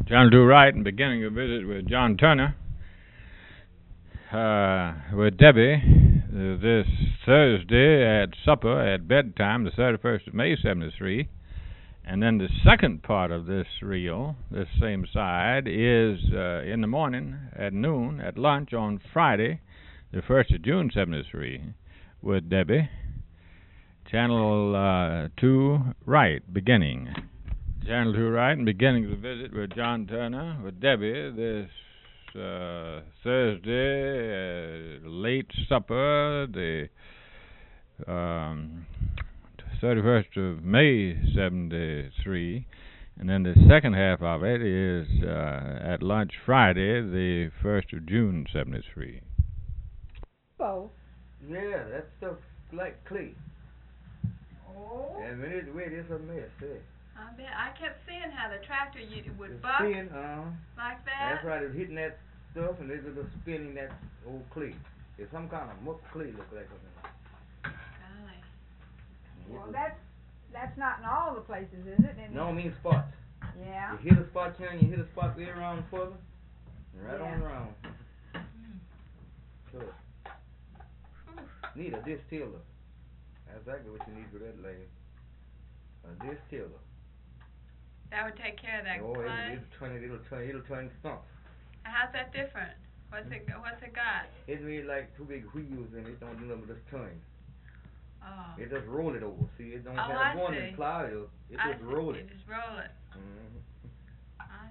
John Do Right and beginning a visit with John Turner with Debbie this Thursday at supper at bedtime, the 31st of May, 73. And then the second part of this reel, this same side, is in the morning at noon at lunch on Friday, the 1st of June, 73, with Debbie. Channel 2 Right, beginning. Channel 2 Right and beginning the visit with John Turner with Debbie this Thursday, late supper, the 31st of May, 73. And then the second half of it is at lunch Friday, the 1st of June, 73. Both. Yeah, that stuff like clay. Oh. And when it's wet, it's a mess, eh? I bet. I kept seeing how the tractor would buck spin, like that. That's right, it's hitting that stuff and it's just spinning that old clay. It's some kind of muck clay look like it. Golly. Well, that's not in all the places, is it? No, I mean spots. Yeah. You hit a spot here and you hit a spot way around further. Right on around. Sure. Need a distiller. That's exactly what you need for that lady. A distiller. That would take care of that clay. it'll turn stumps. How's that different? What's it got? It made like two big wheels and it don't do nothing but just turn. Oh. It just roll it over. See, it don't have one in plow it. It just roll it. You just roll it. I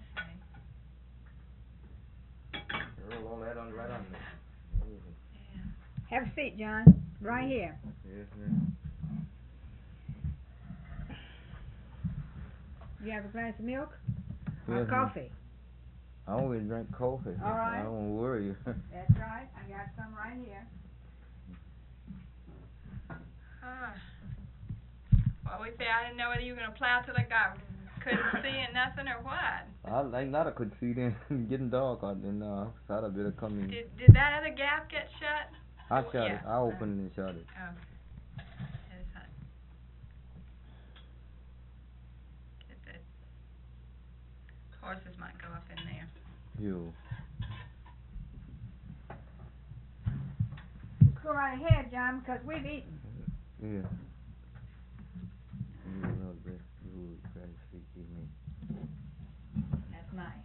see. Roll all that on right on there. Yeah. Have a seat, John. Right here. Yes, ma'am. You have a glass of milk? Yes, or coffee? I always drink coffee. All right. I don't worry. That's right. I got some right here. Well, we say I didn't know whether you were going to plow till it couldn't see and nothing or what. I like not I could see then getting dark out there now. So I better come in. Did that other gap get shut? I shut it. I opened and shut it. Okay. Horses might go up in there. You. Go right ahead, John, because we've eaten. Yeah. That's nice.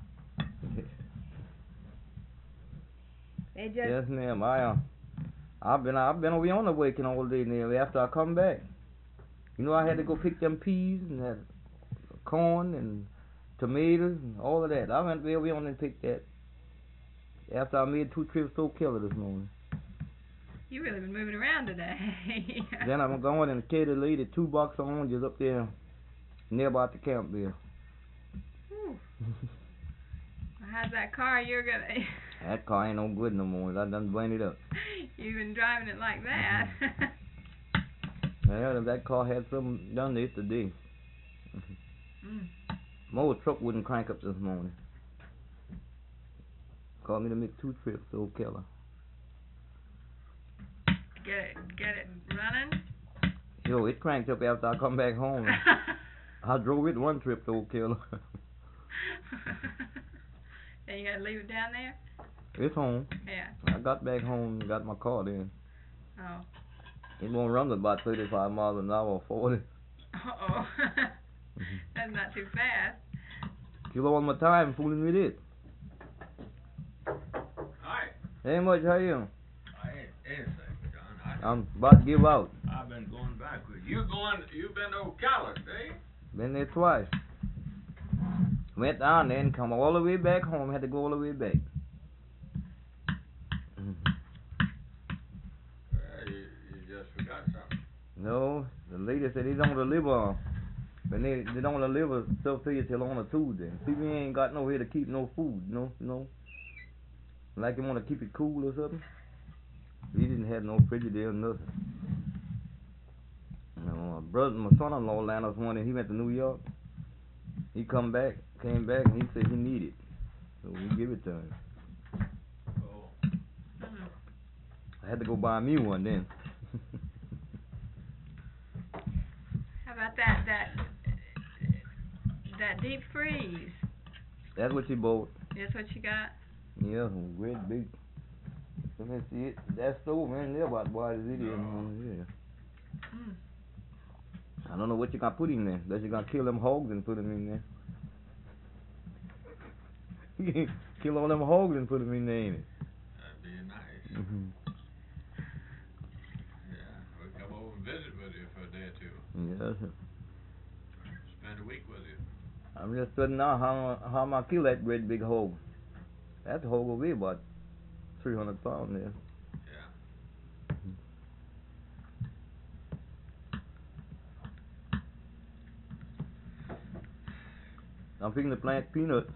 They just. Yes, ma'am. I've been over on the waking all day now. After I come back, you know I had to go pick them peas and that corn and tomatoes and all of that. I went way on and picked that. After I made 2 trips to Ocala this morning. You really been moving around today. Then I'm going and carry the lady 2 boxes of oranges up there near about the camp there. How's that car you're gonna? That car ain't no good no more. I done blame it up. You've been driving it like that. Yeah, that car had something done to it today. My old truck wouldn't crank up this morning. Called me to make 2 trips to Ocala. Get it running? Yo, it cranked up after I come back home. I drove it 1 trip to Ocala. Then you gotta leave it down there? It's home. Yeah. I got back home and got my car then. Oh. It won't run about 35 miles an hour or 40. Uh-oh. That's not too fast. Kilo on my time fooling with it. Hi. Hey, Mudge, how you? I ain't anything, John. I'm about to give out. I've been going backwards. You've been to Ocala, eh? Been there twice. Went down there and come all the way back home. Had to go all the way back. You just forgot something. No, the lady said they don't deliver. But they don't deliver stuff to you till on a Tuesday. People ain't got nowhere to keep no food, no. Like you want to keep it cool or something. We didn't have no Frigidaire or nothing. My son-in-law landed us one and he went to New York. He came back and he said he needed it. So we give it to him. Oh. I had to go buy me one then. How about that deep freeze? That's what she bought. That's what you got? Yeah, some great big. Let me see it. That stove ain't near about wide as it is. Yeah. Mm. I don't know what you gonna put in there. Unless you gonna kill them hogs and put them in there. Kill all them hogs and put them in there, ain't it? That'd be nice. Mm-hmm. Yeah, we'll come over and visit with you for a day or two. Yes, sir. Spend a week with you. I'm just studying now how am I kill that great big hog. That hog will be about 300 pounds there. Yeah. I'm fixing to plant peanuts.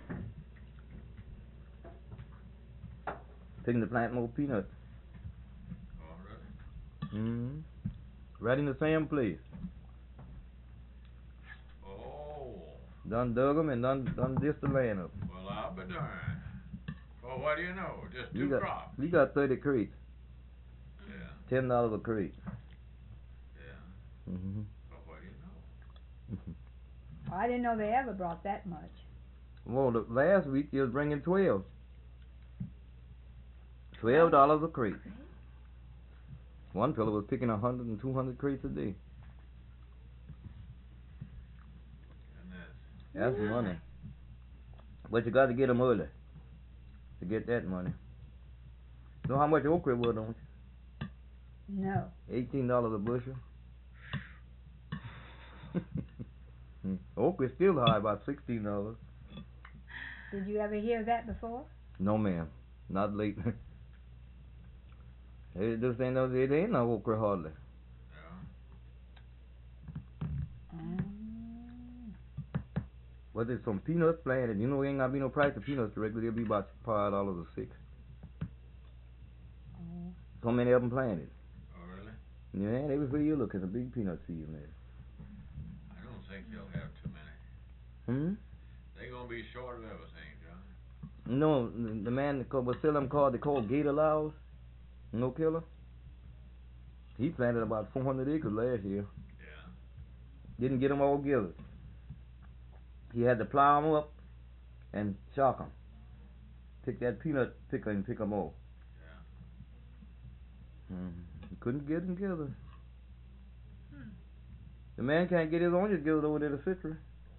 Fixing to plant more peanuts. Oh, really? Mm-hmm. Right in the same place. Oh. Done dug them and done this the land up. Well, I'll be darned. Well, what do you know? Just You two crops. You got 30 crates. Yeah. $10 a crate. Yeah. Mm-hmm. Well, what do you know? I didn't know they ever brought that much. Well, last week you was bringing 12. $12 a crate. One fellow was picking 100 and 200 crates a day. That's money. But you got to get them early to get that money. Know how much okra was, don't you? No. $18 a bushel. Okra's still high, about $16. Did you ever hear that before? No, ma'am. Not lately. It just ain't no, it ain't no okra hardly. But there's some peanuts planted. You know, ain't gonna be no price of peanuts directly. They'll be about $5 a stick. So many of them planted. Oh, really? Yeah, they was where you looking, a big peanut field there. I don't think they'll have too many. Hmm? They're gonna be short of everything, John. No, the man that was selling them called, they called Gator Laws. No killer. He planted about 400 acres last year. Yeah. Didn't get them all gathered. He had to plow them up and shock them. Pick that peanut picker and pick them all. Yeah. He couldn't get them gathered. Hmm. The man can't get his oranges gathered over there to Citrus.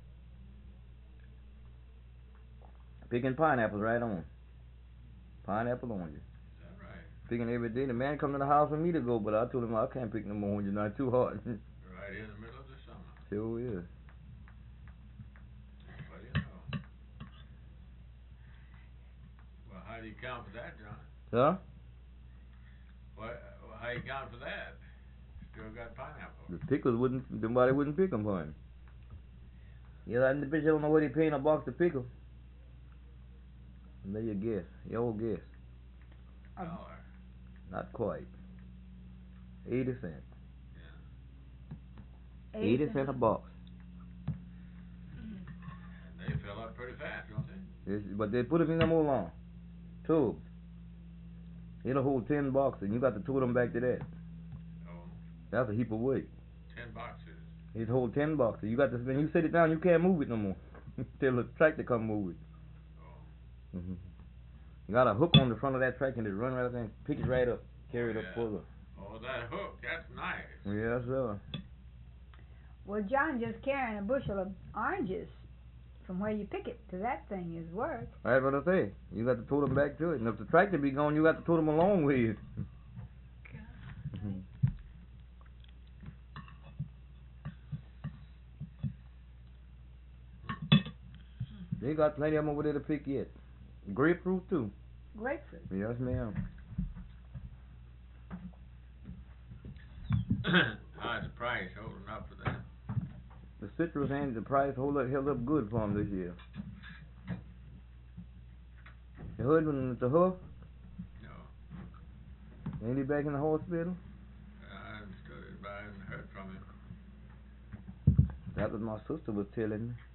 Picking pineapples right on. Pineapple oranges. Is that right? Picking every day. The man come to the house for me to go, but I told him I can't pick no more oranges. Not too hard. Right in the middle of the summer. Sure is. What do you know? Well, how do you count for that, John? Huh? How you count for that? Still got pineapple. The pickers wouldn't, nobody wouldn't pick them for him. Yeah, and the bitch don't know what he paying a box to pick them. Let you guess. Your old guess. $1. Not quite. 80 cents. Yeah. 80 cents a box. And they fill up pretty fast, don't they? But they put them in them old long tubes. It'll hold 10 boxes, and you got to tow them back to that. Oh. That's a heap of weight. 10 boxes. It hold 10 boxes. You got to, when you set it down, you can't move it no more. Till the tractor come move it. Oh. Mm-hmm. You got a hook on the front of that tractor and it run right there and pick it right up, carry it up further. Oh, that hook, that's nice. Yes, sir. Well, John, just carrying a bushel of oranges from where you pick it to that thing is work. That's what I say. You got to tow them back to it. And if the tractor be gone, you got to tow them along with you. They got plenty of them over there to pick yet. Grapefruit too. Grapefruit. Yes, ma'am. How's the price holding up for that? The citrus and the price held up good for them this year. You heard when the hoof? No. Ain't he back in the hospital? I understood it, but I haven't heard from him. That was my sister was telling me.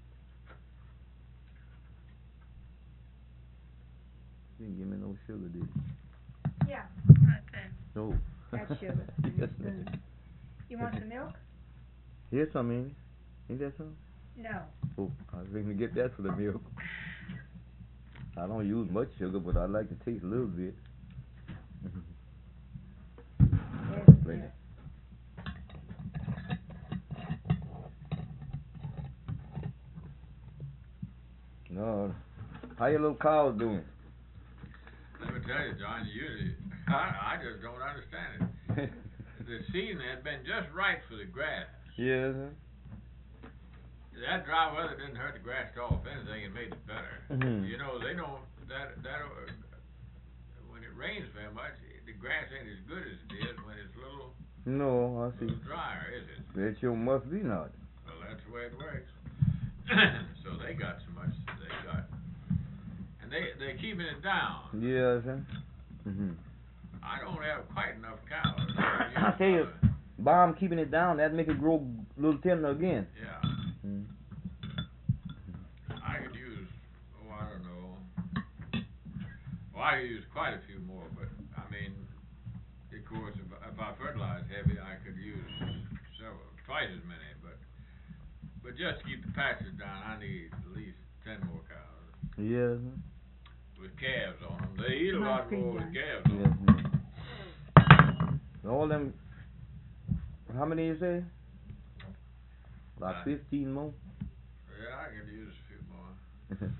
She didn't give me no sugar, did she? Yeah, Right there. No. that's sugar. Yes, ma'am. You want some milk? Here's some, ain't it? Ain't that some? No. Oh, I was thinking to get that for the milk. I don't use much sugar, but I like to taste a little bit. Yes, Plenty. yes. No. How your little cows doing? Let me tell you, John, I just don't understand it. The season had been just right for the grass. Yes. That dry weather didn't hurt the grass at all. If anything, it made it better. Mhm. You know, they don't when it rains very much, the grass ain't as good as it is when it's a little No, I see. drier, is it? That sure must be not. Well, that's the way it works. So they got so much they got, and they're keeping it down. Yes. Mhm. I don't have quite enough cows. I tell you, Bomb keeping it down, that make it grow a little tender again. Yeah. Mhm. I could use, I don't know. Well, I could use quite a few more, but I mean, of course, if I fertilize heavy, I could use twice as many. But just to keep the pastures down, I need at least 10 more cows Yes. with calves on them. They eat a lot more with calves on Yes. them. All them. How many you say? About 15 more. Yeah, I could use a few more.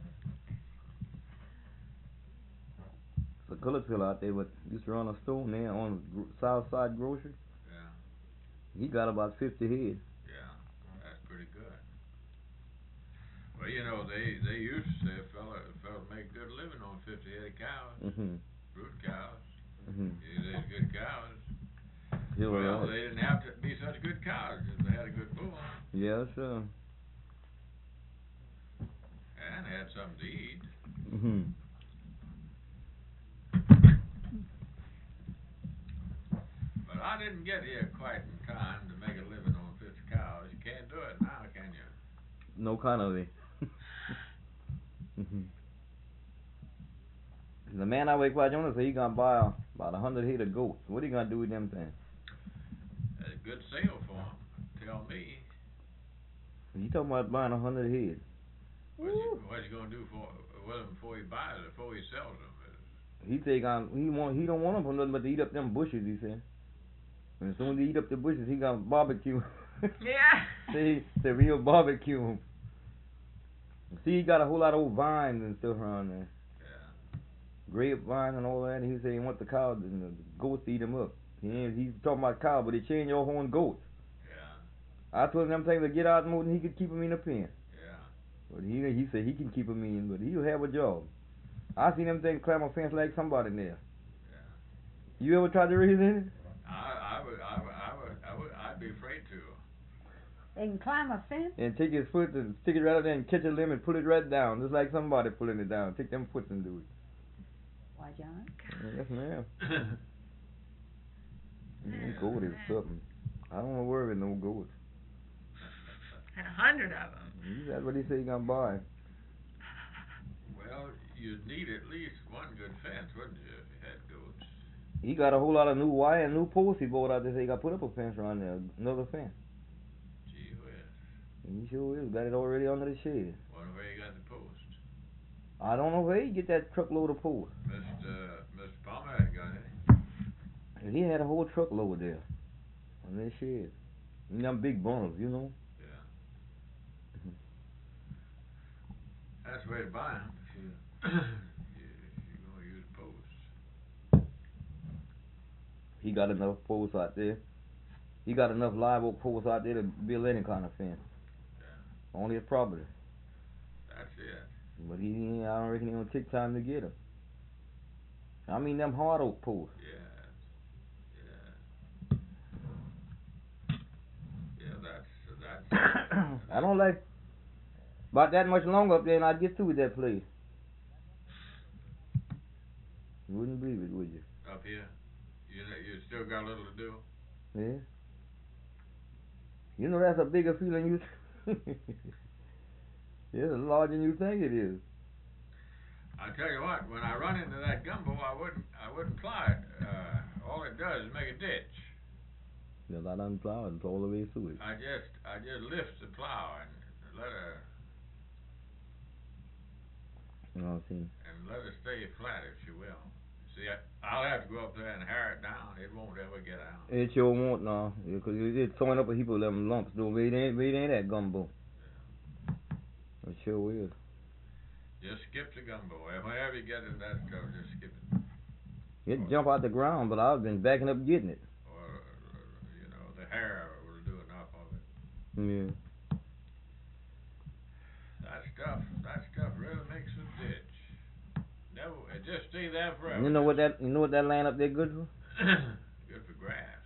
The colored fella out there, what used to run a store there on South Side Grocery. Yeah. He got about 50 head. Yeah, that's pretty good. Well, you know, they used to say a fella make a good living on 50 head of cows, Mhm. brood cows. Mhm. They had good cows. Yeah, Well, they didn't have to be such good cows if they had a good bull yeah, sure. and had something to eat. Mhm. But I didn't get here quite in time to make a living on 50 cows. You can't do it now, can you? No kind of way. Mhm. The man I wake up Jonas said he gonna buy about 100 head of goats. What he gonna do with them things? That's a good sale for him. Tell me. You talking about buying 100 head? What's he gonna do with them before he buys it, before he sells them? He say he don't want them for nothing but to eat up them bushes. He said. And as soon as he eat up the bushes, he gonna barbecue. Yeah. See, the real barbecue. See, he got a whole lot of old vines and stuff around there. Yeah. Grapevine and all that. And he said he want the cows and the goats to eat them up. He's talking about cows, but they change your horn goats. Yeah. I told him them things to get out more than he could keep them in the pen. Yeah. But he said he can keep them in, but he'll have a job. I seen them things climb a fence like somebody in there. Yeah. You ever tried to raise it? I'd be afraid to. They can climb a fence. And take his foot and stick it right up there and catch a limb and pull it right down, just like somebody pulling it down. Take them foot and do it. Why, John? Yes, ma'am. Goat is something. I don't want to worry with no goats. And 100 of them. That's what he said he gonna buy. Well, you'd need at least one good fence, wouldn't you, if you had goats? He got a whole lot of new wire and new posts he bought out there. So he got to put up a fence around there, another fence. Gee whiz. He sure is. Got it already under the shade. Wonder where you got the post. I don't know where he get that truckload of posts. Mr. Palmer hadn't got any. And he had a whole truckload there on that shed. And them big bundles, you know. Yeah. That's the way to buy them if you're going to use posts. He got enough posts out there. He got enough live oak posts out there to build any kind of fence. Yeah. On his property. That's it. But I don't reckon he gonna take time to get them. I mean them hard oak posts. Yeah. That's I don't like about that much longer up there and I'd get through with that place. You wouldn't believe it, would you? up here. You still got a little to do. Yeah. You know that's a bigger feeling you yeah, it's larger than you think it is. I tell you what, when I run into that gumbo, I wouldn't ply it. All it does is make a ditch. Yeah, I done plowed and all the way through it. I just lift the plow and let her. No, see. and let it stay flat if she will. See, I'll have to go up there and hair it down. It won't ever get out. It sure won't, no. Because it's throwing up a heap of them lumps, though. It ain't that gumbo. It sure is. Just skip the gumbo. Whenever you get in that stuff, just skip it. It jump out the ground, but I've been backing up getting it. Or, you know, the hair will do enough of it. Yeah. That stuff really makes a ditch. Never, it just stay there forever. You know what that land up there good for? Good for grass.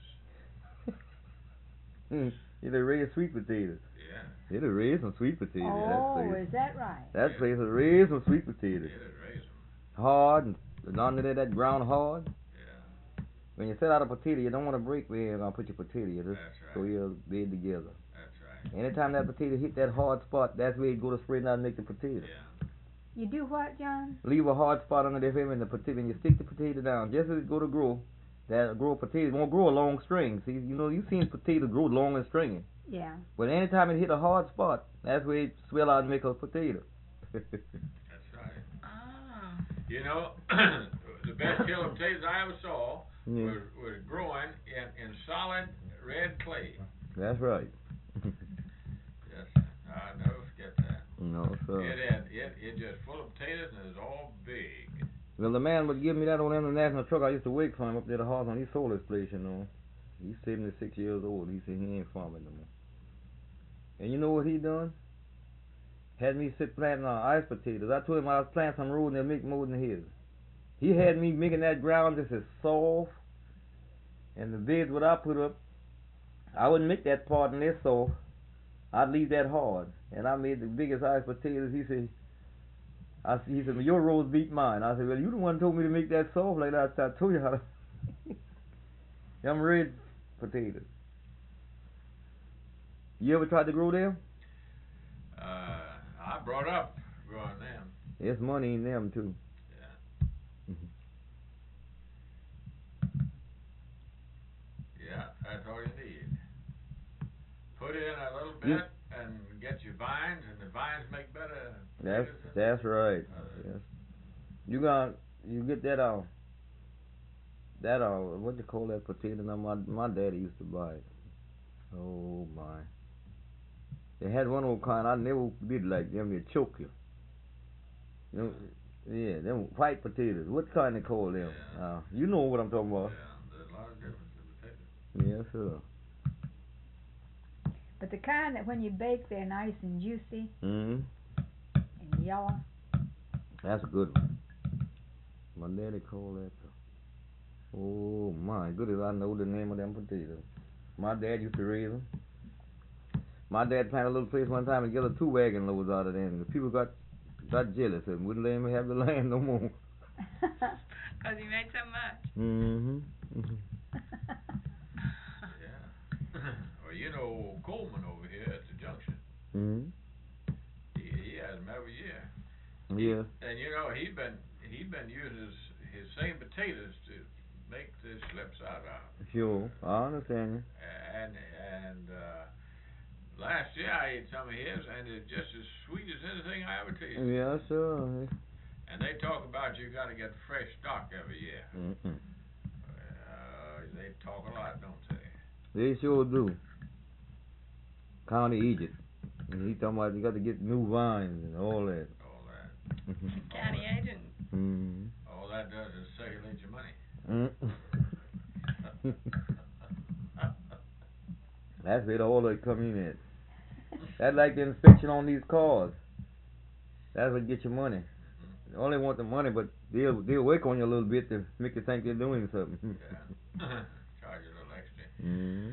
It'll raise sweet potatoes. Yeah. It'll raise some sweet potatoes. Oh, is that right? That place will raise some sweet potatoes. It'll raise them. Hard, and under there, that ground hard. Yeah. When you set out a potato, you don't want to break where you're going to put your potato. You just That's right. throw your bed together. That's right. Anytime that potato hit that hard spot, that's where you go to spread out and make the potato. Yeah. You do what, John? Leave a hard spot under there for him in the potato, and you stick the potato down. Just as it go to grow, that grow potatoes won't grow a long string. See, you know, you've seen potatoes grow long and stringy. Yeah. But anytime it hit a hard spot, that's where it swell out and make a potato. That's right. Ah. You know, the best killer potatoes I ever saw Yeah. was growing in solid red clay. That's right. Yes, I'll never forget that. No, sir. It just full of potatoes and it's all big. Well, the man would give me that on the national truck. I used to wait for him up there at the house, and he sold his place, you know. He's 76 years old. He said he ain't farming no more. And you know what he done? Had me sit planting ice potatoes. I told him I was planting some road and they'll make more than his. He had me making that ground just as soft, and the beds what I put up, I wouldn't make that part in this soft. I'd leave that hard. And I made the biggest ice potatoes. He said, well, your roads beat mine. I said, well, you the one told me to make that soft like that. I told you how to. Them red potatoes. You ever tried to grow them? I brought up growing them. There's money in them too. Yeah. Yeah, that's all you need. Put in a little bit and get your vines, and the vines make better. That's right. Yes. You get that what you call that potato? Now my daddy used to buy it. Oh my! They had one old kind I never did like them. They choke you. Yeah, them white potatoes. What kind they call them? Yeah. You know what I'm talking about. Yeah, there's a lot of difference in potatoes. Yes, sir. But the kind that when you bake, they're nice and juicy Mm-hmm. and yellow. That's a good one. My daddy called that. Oh my goodness, I know the name of them potatoes. My dad used to raise them. My dad planted a little place one time and got 2 wagon loads out of them. And the people got jealous and wouldn't let him have the land no more. Because he made so much. Mm-hmm. Yeah. Well, you know Coleman over here at the junction. Mm-hmm. He has them every year. Yeah. And you know he'd been using his same potatoes to make the slips out of. Sure, I understand you. And last year I ate some of his, and it's just as sweet as anything I ever tasted. Yeah, sure. And they talk about you got to get fresh stock every year. Mm-hmm. They talk a lot, don't they? They sure do. County Egypt. And he talking about you got to get new vines and all that. All that. County agent. Mm-hmm. All that does is circulate your money. Mm-hmm. That's where the order come in at. That's like the inspection on these cars. That's what get your money. They only want the money, but they'll work on you a little bit to make you think they're doing something. Yeah. Charge you a little extra. Mm-hmm.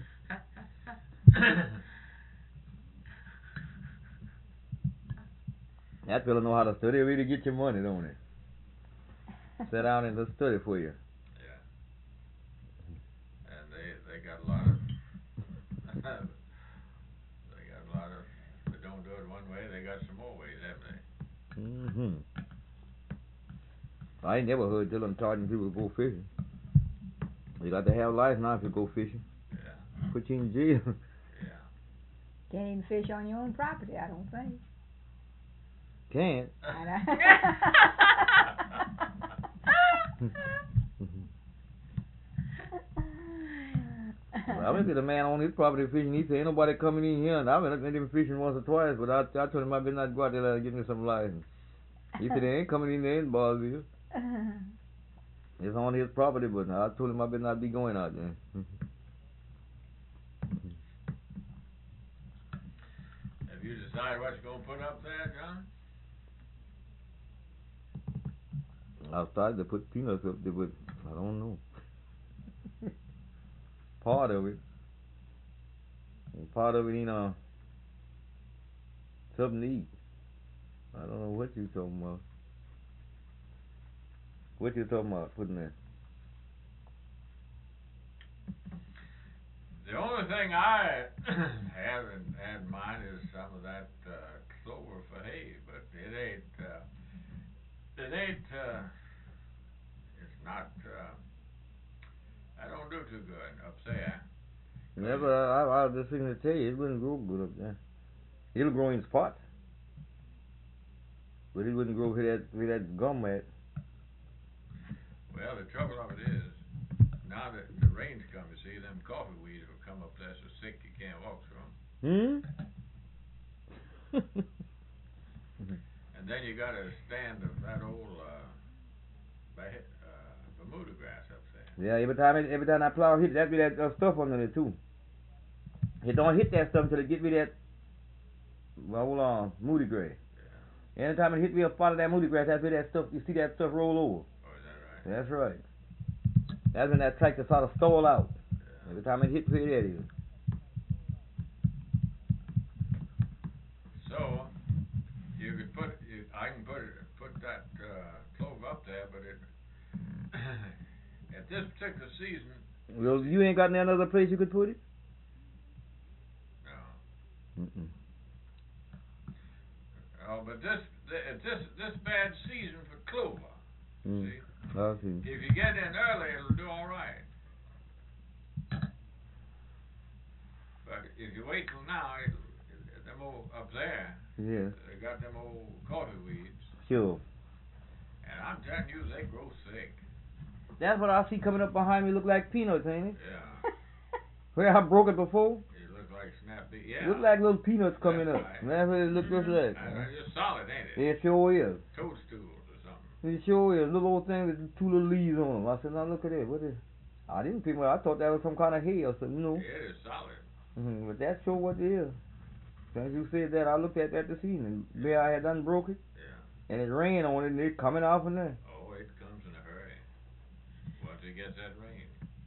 That fella know how to study really get your money, don't it? Sit down and just study for you. Yeah. And they got a lot of they don't do it one way, they got some more ways, haven't they? Mm-hmm. I ain't never heard them charging people to go fishing. You got to have a license now if you go fishing. Yeah. Put you in jail. Yeah. Can't even fish on your own property, I don't think. Can't. I went to the man on his property fishing. He said, ain't nobody coming in here. And I went up and him fishing once or twice, but I told him I better not go out there and get me some license. He said, they ain't coming in there in Ballsville. It's on his property, but I told him I better not be going out there. Have you decided what you're going to put up there, John? I started to put peanuts up there, but I don't know. Part of it. And part of it, something to eat. I don't know what you talking about. What you talking about putting there? The only thing I have in mind is some of that clover for hay, but it ain't, it's not, I don't do too good up there. Yeah, but I was just thinking to tell you, it wouldn't grow good up there. It'll grow in spots. But it wouldn't grow where that gum at. Well, the trouble of it is, now that the rains come, you see, them coffee weeds will come up there so thick you can't walk through them. And then you got a stand of that old Bermuda grass up there. Yeah, every time I plow hit, that be that stuff under it too. It don't hit that stuff until it get me that moody grass. Yeah. Anytime it hit me a spot of that moody grass, that's where that stuff, you see that stuff roll over. Oh, is that right? That's right. That's when that tractor sort of stall out. Yeah. Every time it hits where that is. So, you could I can put that clover up there, but it at this particular season. Well, you ain't got any other place you could put it? No. Oh, but this bad season for clover. See? I see. If you get in early, it'll do all right. But if you wait till now, them old up there. Yeah. They got them old coffee weeds. Sure. And I'm telling you, they grow thick. That's what I see coming up behind me. Look like peanuts, ain't it? Yeah. Where I broke it before? It looks like snappy. Yeah. Look like little peanuts coming That's up. right. That's what it looks just like. It's solid, ain't it? It sure is. Toadstools or something. It sure is. Little old thing with two little leaves on them. I said, now look at that. What is? I didn't think. Well, I thought that was some kind of hay or something. No. It is solid. But that's sure what it is. Since you said that, I looked at that this evening. Where I had done broke it. Yeah. And it rained on it, and it coming off in there. Oh, it comes in a hurry. Once it gets that rain.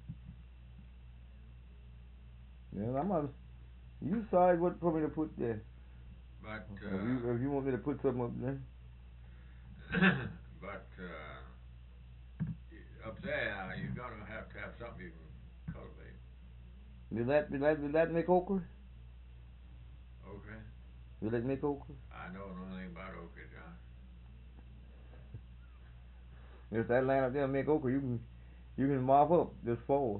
Yeah, you decide what for me to put there. But if you want me to put something up there. But up there, you're gonna have to have something you can cultivate. Will that make okra? Okay. Will it make okra? I know nothing about okra, John. If that land up there make okra, you can mop up this fall.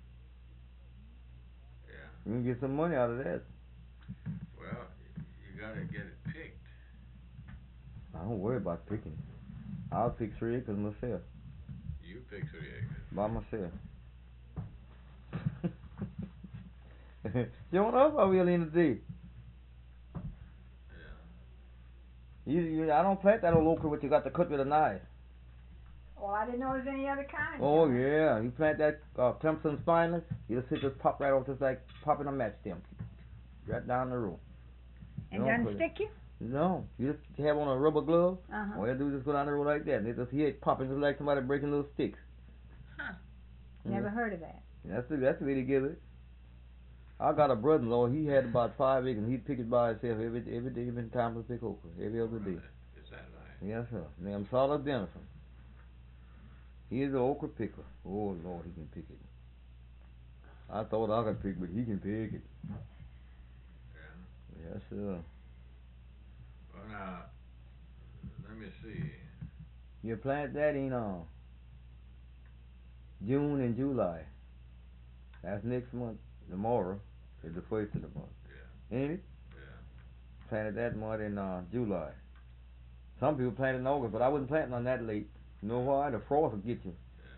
Yeah. You can get some money out of that. Well, you gotta get it picked. I don't worry about picking. I'll pick 3 acres myself. You pick 3 acres. By myself. You don't know if I will in the day. Yeah. I don't plant that old okra what you got to cut with a knife. Well, I didn't know there was any other kind. Oh John. yeah, you plant that Clemson spineless, it'll just pop right off just like popping a match stem. Right down the road. And doesn't stick you? No, you just have on a rubber glove. Uh-huh. All you do is just go down the road like that, and they just hear it popping just like somebody breaking little sticks. Huh. Never heard of that. That's the way they give it. I got a brother-in-law. He had about 5 acres. He'd pick it by himself every day. Every time to pick okra. Every other day. Is that right? Yes, sir. Named Solid Dennison. He is an okra picker. Oh Lord, he can pick it. I thought I could pick, but he can pick it. Yeah. Yes, sir. Well, now, let me see. You plant that in June and July. That's next month. Tomorrow is the first of the month. Yeah. Ain't it? Yeah. Planted that month in July. Some people plant in August, but I wouldn't plant none that late. You know why? The frost will get you.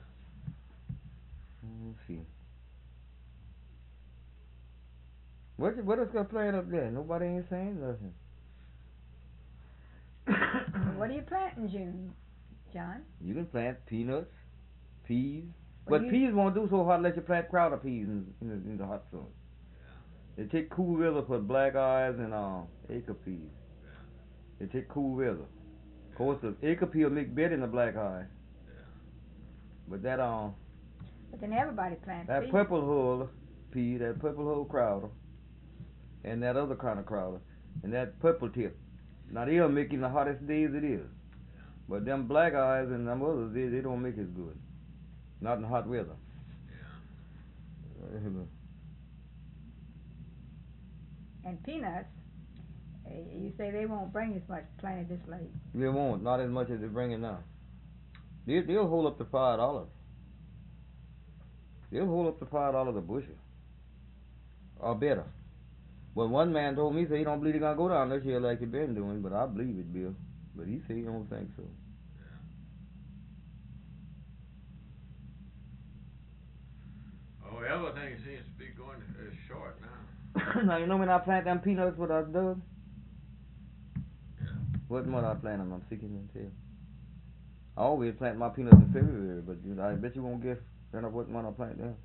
Let's see. What else got plant up there? Nobody ain't saying nothing. What do you plant in June, John? You can plant peanuts, peas. Well, But peas won't do so hot unless you plant crowder peas in the hot sun. They take cool weather for black eyes and acre peas. They take cool weather. Of course, the acre pea will make better than the black eye. But that But then everybody plants that peas. purple hull pea, that purple hull crowder, and that other kind of crowder, and that purple tip. Now they'll make in the hottest days it is. But them black eyes and them others, they don't make as good. Not in hot weather. And peanuts, you say they won't bring as much planted this late. They won't, not as much as they bring in now. They'll hold up to $5. They'll hold up to $5 a bushel. Or better. But one man told me, he don't believe they're going to go down this year like they've been doing, but I believe it, Bill. But he said he don't think so. Oh, everything seems to be going short now. Now, you know when I plant them peanuts, what I do? Yeah. What month I plant them? I'm sick and tell. I always plant my peanuts in February, but I bet you won't guess what month I plant them.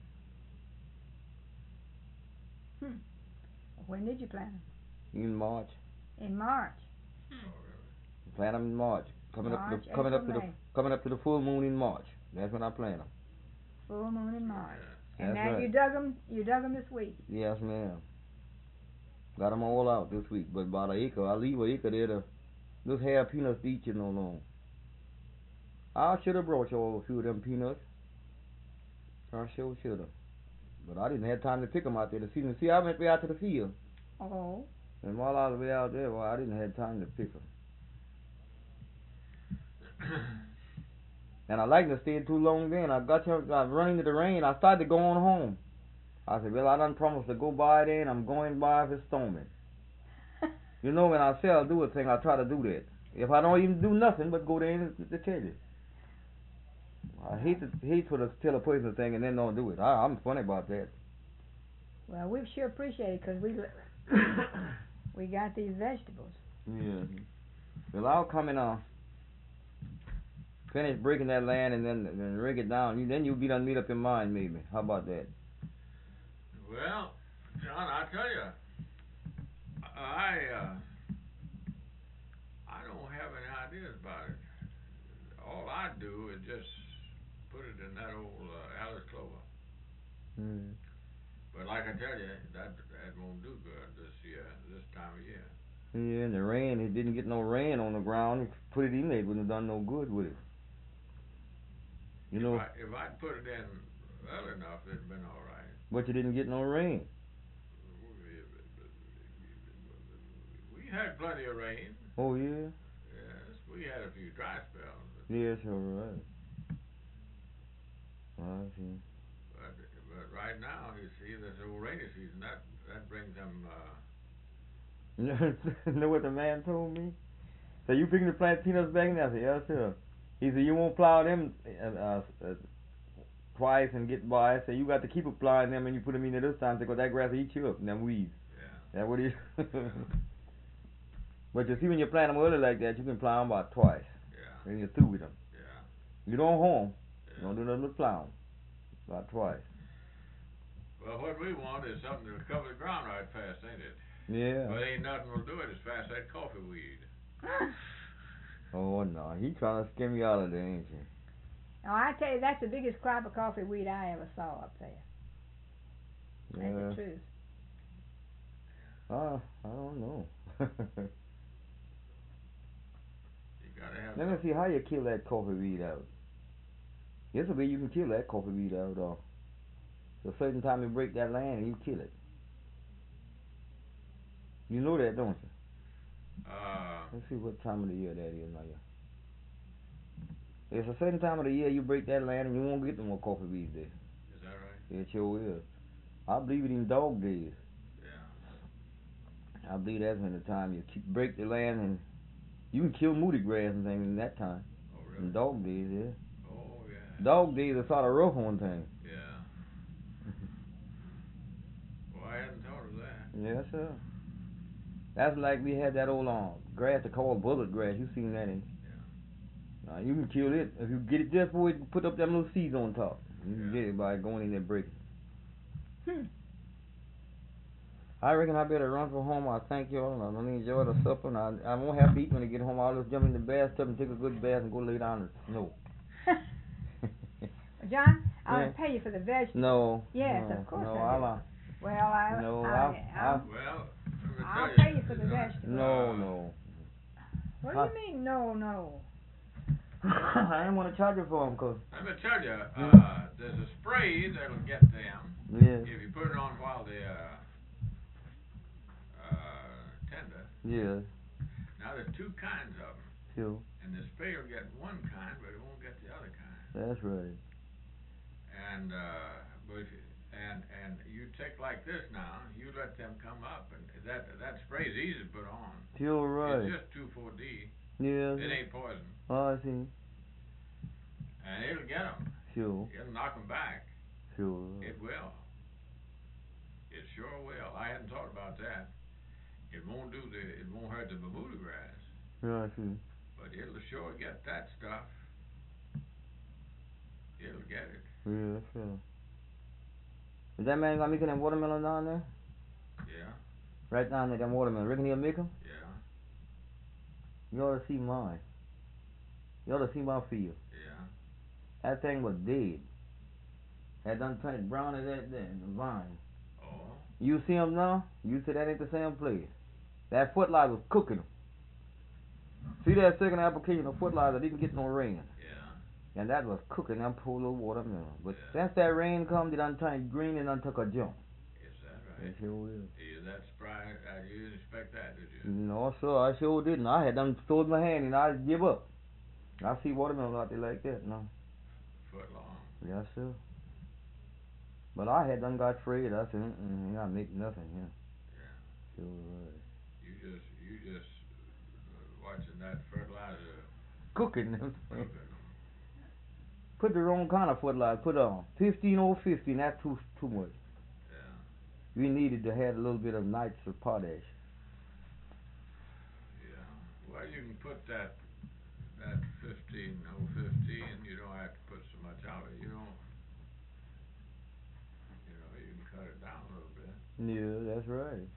When did you plant them? In March. In March. Plant them in March. Coming up to the full moon in March. That's when I plant them. Full moon in March. Yeah, And that's now right. you dug them this week. Yes, ma'am. Got them all out this week, but about an acre. I leave an acre there to just have peanuts to eat you no long. I should have brought you all a few of them peanuts. I sure should have. But I didn't have time to pick them out there to see them. See, I went way out to the field. Oh. And while I was way out there, I didn't have time to pick them. And I liked to stay too long then. I run into the rain. I started going home. I said, well, I done promised to go by there, and I'm going by if it's storming. You know, when I say I'll do a thing, I try to do that. If I don't even do nothing but go there and to tell you. I hate for to tell a person a thing and then don't do it. I'm funny about that. Well, we sure appreciate it because we got these vegetables. Yeah. Well, I'll come and finish breaking that land and then rig it down. Then you'll be done made up your mind, maybe. How about that? Well, John, I tell you, I don't have any ideas about it. All I do is just put it in that old Alice clover. But like I tell you, that won't do good this time of year. Yeah, and the rain, it didn't get no rain on the ground. Put it in there, it wouldn't have done no good with it. You know. If I'd put it in early enough, it'd have been all right. But you didn't get no rain. We had plenty of rain. Oh, yeah? Yes, we had a few dry spells. Yes, all right. I see. But right now, you see, this old rainy season, that brings them... You know what the man told me? So you picking to plant peanuts back in there? I said, yes, sir. He said, you won't plow them twice and get by. So you got to keep applying them and you put them in there this time because that grass will eat you up and them weeds. Yeah. That's what he... But you see, when you plant them early like that, you can plow them about twice. Yeah. And you're through with them. Yeah. You don't hoe them. Yeah. You don't do nothing but plow them. About twice. Well, what we want is something to cover the ground right fast, ain't it? Yeah. But ain't nothing will do it as fast as that coffee weed. Oh, no. He trying to scare me out of there, ain't he? Now, I tell you, that's the biggest crop of coffee weed I ever saw up there. Yeah. That's the truth. I don't know. You gotta have... Let me see how you kill that coffee weed out. There's a way you can kill that coffee weed out, though. So a certain time you break that land and you kill it. You know that, don't you? Let's see what time of the year that is now. It's a certain time of the year you break that land and you won't get no more coffee weeds there. Is that right? It sure is. I believe it in dog days. Yeah. I believe that's when the time you break the land and You can kill moody grass and things in that time. Oh, In really? dog days, yeah. Oh, yeah. Dog days are sort of rough on things. Yeah. Well, I hadn't thought of that. Yes, sir. That's like we had that old grass they call bullet grass. You seen that in? Yeah. Now you can kill it if you get it just before it put up them little seeds on top. You can Yeah. get it by going in there breaking. Hmm. I reckon I better run for home. I thank y'all. I'm gonna enjoy the supper. And I won't have to eat when I get home. I'll just jump in the bathtub and take a good bath and go lay down in the snow. John, I'll Yeah. pay you for the vegetables. No. Yes, no, of course no, I I'll, will. Well, no, I'll Well, I'll pay you for the vegetables. no. What do you mean, no? I didn't want to charge you for them, cause let me tell you, there's a spray that'll get them yeah, if you put it on while they're tender. yeah, Now, there's two kinds of them, sure, and the spray will get one kind, but it won't get the other kind. that's right. And but if you take like this now, you let them come up, and that spray's easy to put on. Sure right. It's just 2,4-D. Yeah. It ain't poison, Oh, I see. and it'll get them. Sure, It'll knock them back. sure. It will. It sure will. I hadn't thought about that. It won't hurt the Bermuda grass, Yeah, I see. but it'll sure get that stuff. It'll get it. Yeah, sure. Is that man gonna make them watermelon down there? Yeah, Right down there, them watermelon. Reckon he'll make them? yeah, You ought to see mine. You ought to see my field. yeah. That thing was dead. Had done turned brown as that then, the vine. Oh, You see them now? You see that ain't the same place. That footlight was cooking them. See that second application of fertilizer didn't get no rain. yeah. And that was cooking them poor little watermelon. But Yeah. since that rain come, they done turned green and done took a jump. Is that It right? sure is. Is that surprised? You didn't expect that, did you? No, sir, I sure didn't. I had done throwed my hand and I give up. I see watermelon out there like that, no. Foot long. Yes, sir. But I had done got afraid. I said, I make nothing here. Yeah. Sure right. You just watching that fertilizer Cooking them. cooking. Put the wrong kind of fertilizer. Put 15/50, and that's too much. Yeah. We needed to have a little bit of nitrous or potash. Yeah. Well, you can put that 15/15. You don't have to put so much out of it. You don't. You can cut it down a little bit. Yeah, that's right.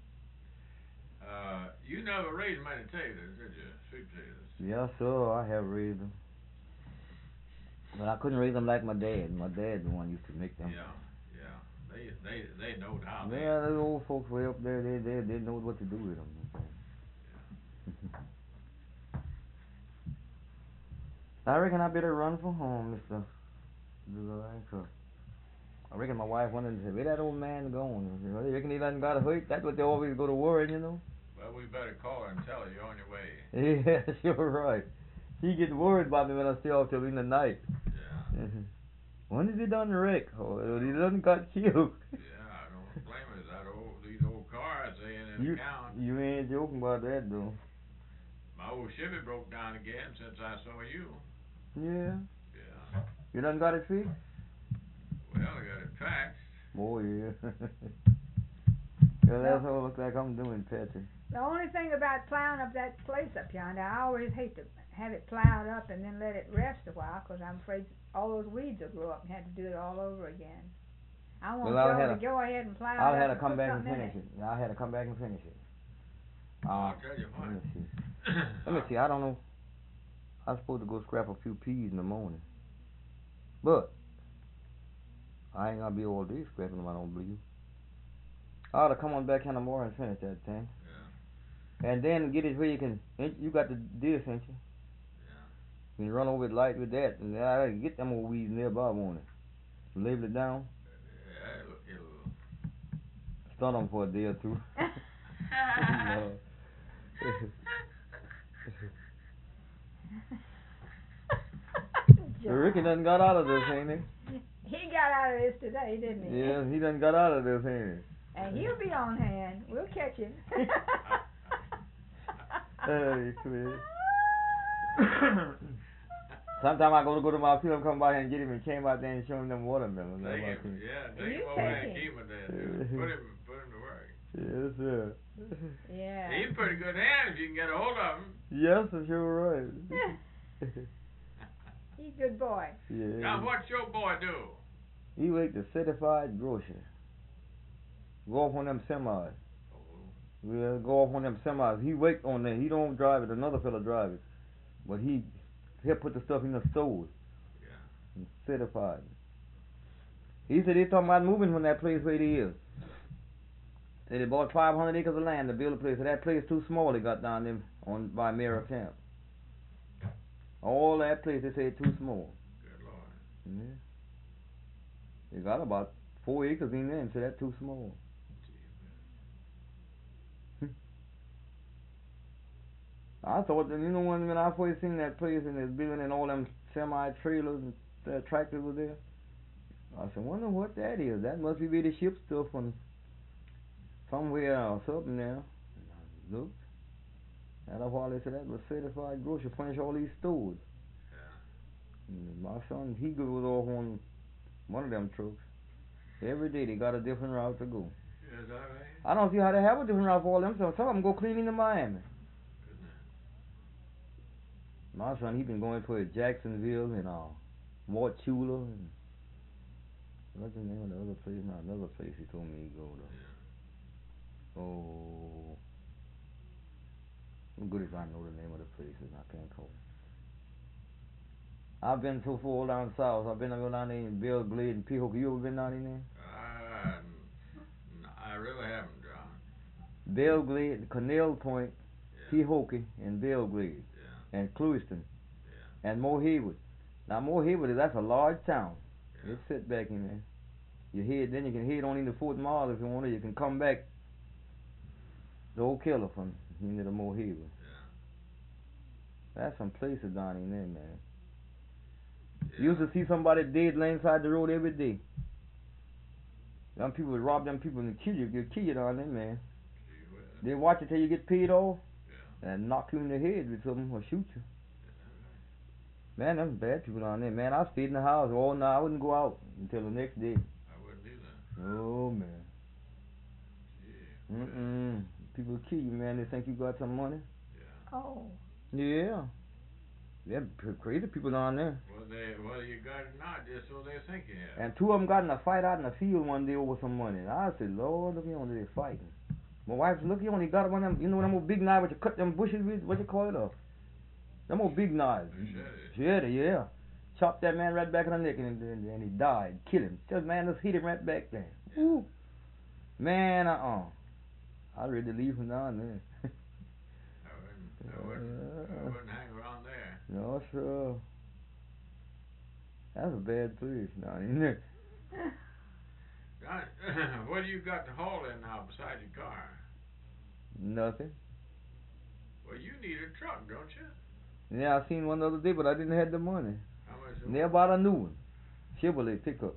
You never raised many potatoes, did you? Sweet potatoes. Yes, sir, I have raised them. But I couldn't raise them like my dad. My dad the one used to make them. Yeah. They know how. Yeah, those old folks way up there, they know what to do with them. I reckon I better run for home, Mr. Anchor. I reckon my wife wanted to say, where that old man going? You reckon he done got hurt? That's what they always go to worry, you know? Well, we better call her and tell her you're on your way. Yeah, sure right. He gets worried about me when I stay off till in the night. Yeah. When did he done wreck? Oh, he done got killed. Yeah, I don't blame her. These old cars ain't in the count. You ain't joking about that, though. My old Chevy broke down again since I saw you. Yeah. Yeah. You done got it fixed? Well, I got it patched. Oh, yeah. Yeah, that's what it looks like I'm doing, Patrick. The only thing about plowing up that place up yonder, I always hate to have it plowed up and then let it rest a while, 'cause I'm afraid all those weeds will grow up and have to do it all over again. I want Joe to go ahead and plow it up. I'll have to and come put back and something in finish it. I had to come back and finish it. I'll tell you what. Let me see. Let me see. I don't know. I'm supposed to go scrap a few peas in the morning. But I ain't gonna be all day scrapping them, I don't believe. I ought to come on back here tomorrow and finish that thing. Yeah. And then get it where you can, you got the disc, ain't you? Yeah. You can run over it light with that, and I can get them old weeds nearby, won't it? Label it down, Yeah, it'll stun them for a day or two. No. Ricky done got out of this, ain't he? He got out of this today, didn't he? Yeah, he done got out of this, ain't And he'll be on hand. We'll catch him. he? Hey, Chris. Sometimes I go to my field, come by here and get him, and came out there and show him them watermelons. Take him, take him over there and keep him there. Put him to work. Yes, sir. Yeah. He's pretty good hand if you can get a hold of him. Yes, for sure, right. He's a good boy. Yeah. Now, what's your boy do? He worked a certified grocer. Go off on them semis. We'll go off on them semis. He worked on that. He don't drive it. Another fella drive it. But he'll put the stuff in the stores. Yeah. And certified. He said they talking about moving from that place where he is. Said they bought 500 acres of land to build a place. So that place too small they got down there by Mara Camp. All that place they say too small. Good Lord. Yeah. They got about 4 acres in there and said that's too small. I thought that, when I first seen that place and it's building and all them semi-trailers and tractors were there, I said, wonder what that is. That must be the ship stuff from somewhere else up in there. And I looked. And that's why they said that was certified grocery, furnish all these stores. Yeah. And my son, he goes off on one of them trucks. Every day they got a different route to go. Is that right? I don't see how they have a different route for all them. Some of them go clean into Miami. My son, he been going for Jacksonville and Mort Chula and what's the name of the other place? Not another place he told me he'd go to. Yeah. Oh, I'm good if I know the name of the places. I can't call it. I've been so far down south. I've been down there in Belle Glade and Pehawken. You ever been down in there? I really haven't, John. Belle Glade, Canal Point, yeah. Pehawken, and Belle Glade. And Clewiston, yeah. And Moore Haywood. Now Moore Haywood, that's a large town. Yeah. It's set back in there. You head, then you can head on into Fort Miles if you want to. You can come back the Oak Killer from into the Moore Haywood. Yeah. That's some places down in there, man. Yeah. You used to see somebody dead laying inside the road every day. Them people would rob them people and kill you. They'll kill you down there, man. They watch it till you get paid off. And knock you in the head with something or shoot you. Man, them bad people down there. Man, I stayed in the house all night. I wouldn't go out until the next day. I wouldn't either. Oh, man. Yeah. People kill you, man. They think you got some money. Yeah. Oh. Yeah. They're crazy people down there. Well, you got it not just so they think you have. And two of them got in a fight out in the field one day over some money. And I said, Lord, look at them, they're fighting. My wife's looking on, he got one of them, them old big knives that you cut them bushes with, what you call it, them old big knives. Machete, yeah. Chopped that man right back in the neck and he died, killed him. Just, man, just hit him right back there. Woo. Man, I'd ready to leave him down there. I wouldn't hang around there. No, sure. That's a bad place down in there. What do you got to haul in now beside your car? Nothing. Well, you need a truck, don't you? Yeah, I seen one the other day, but I didn't have the money. How much? They bought a new one. Chevrolet pickup.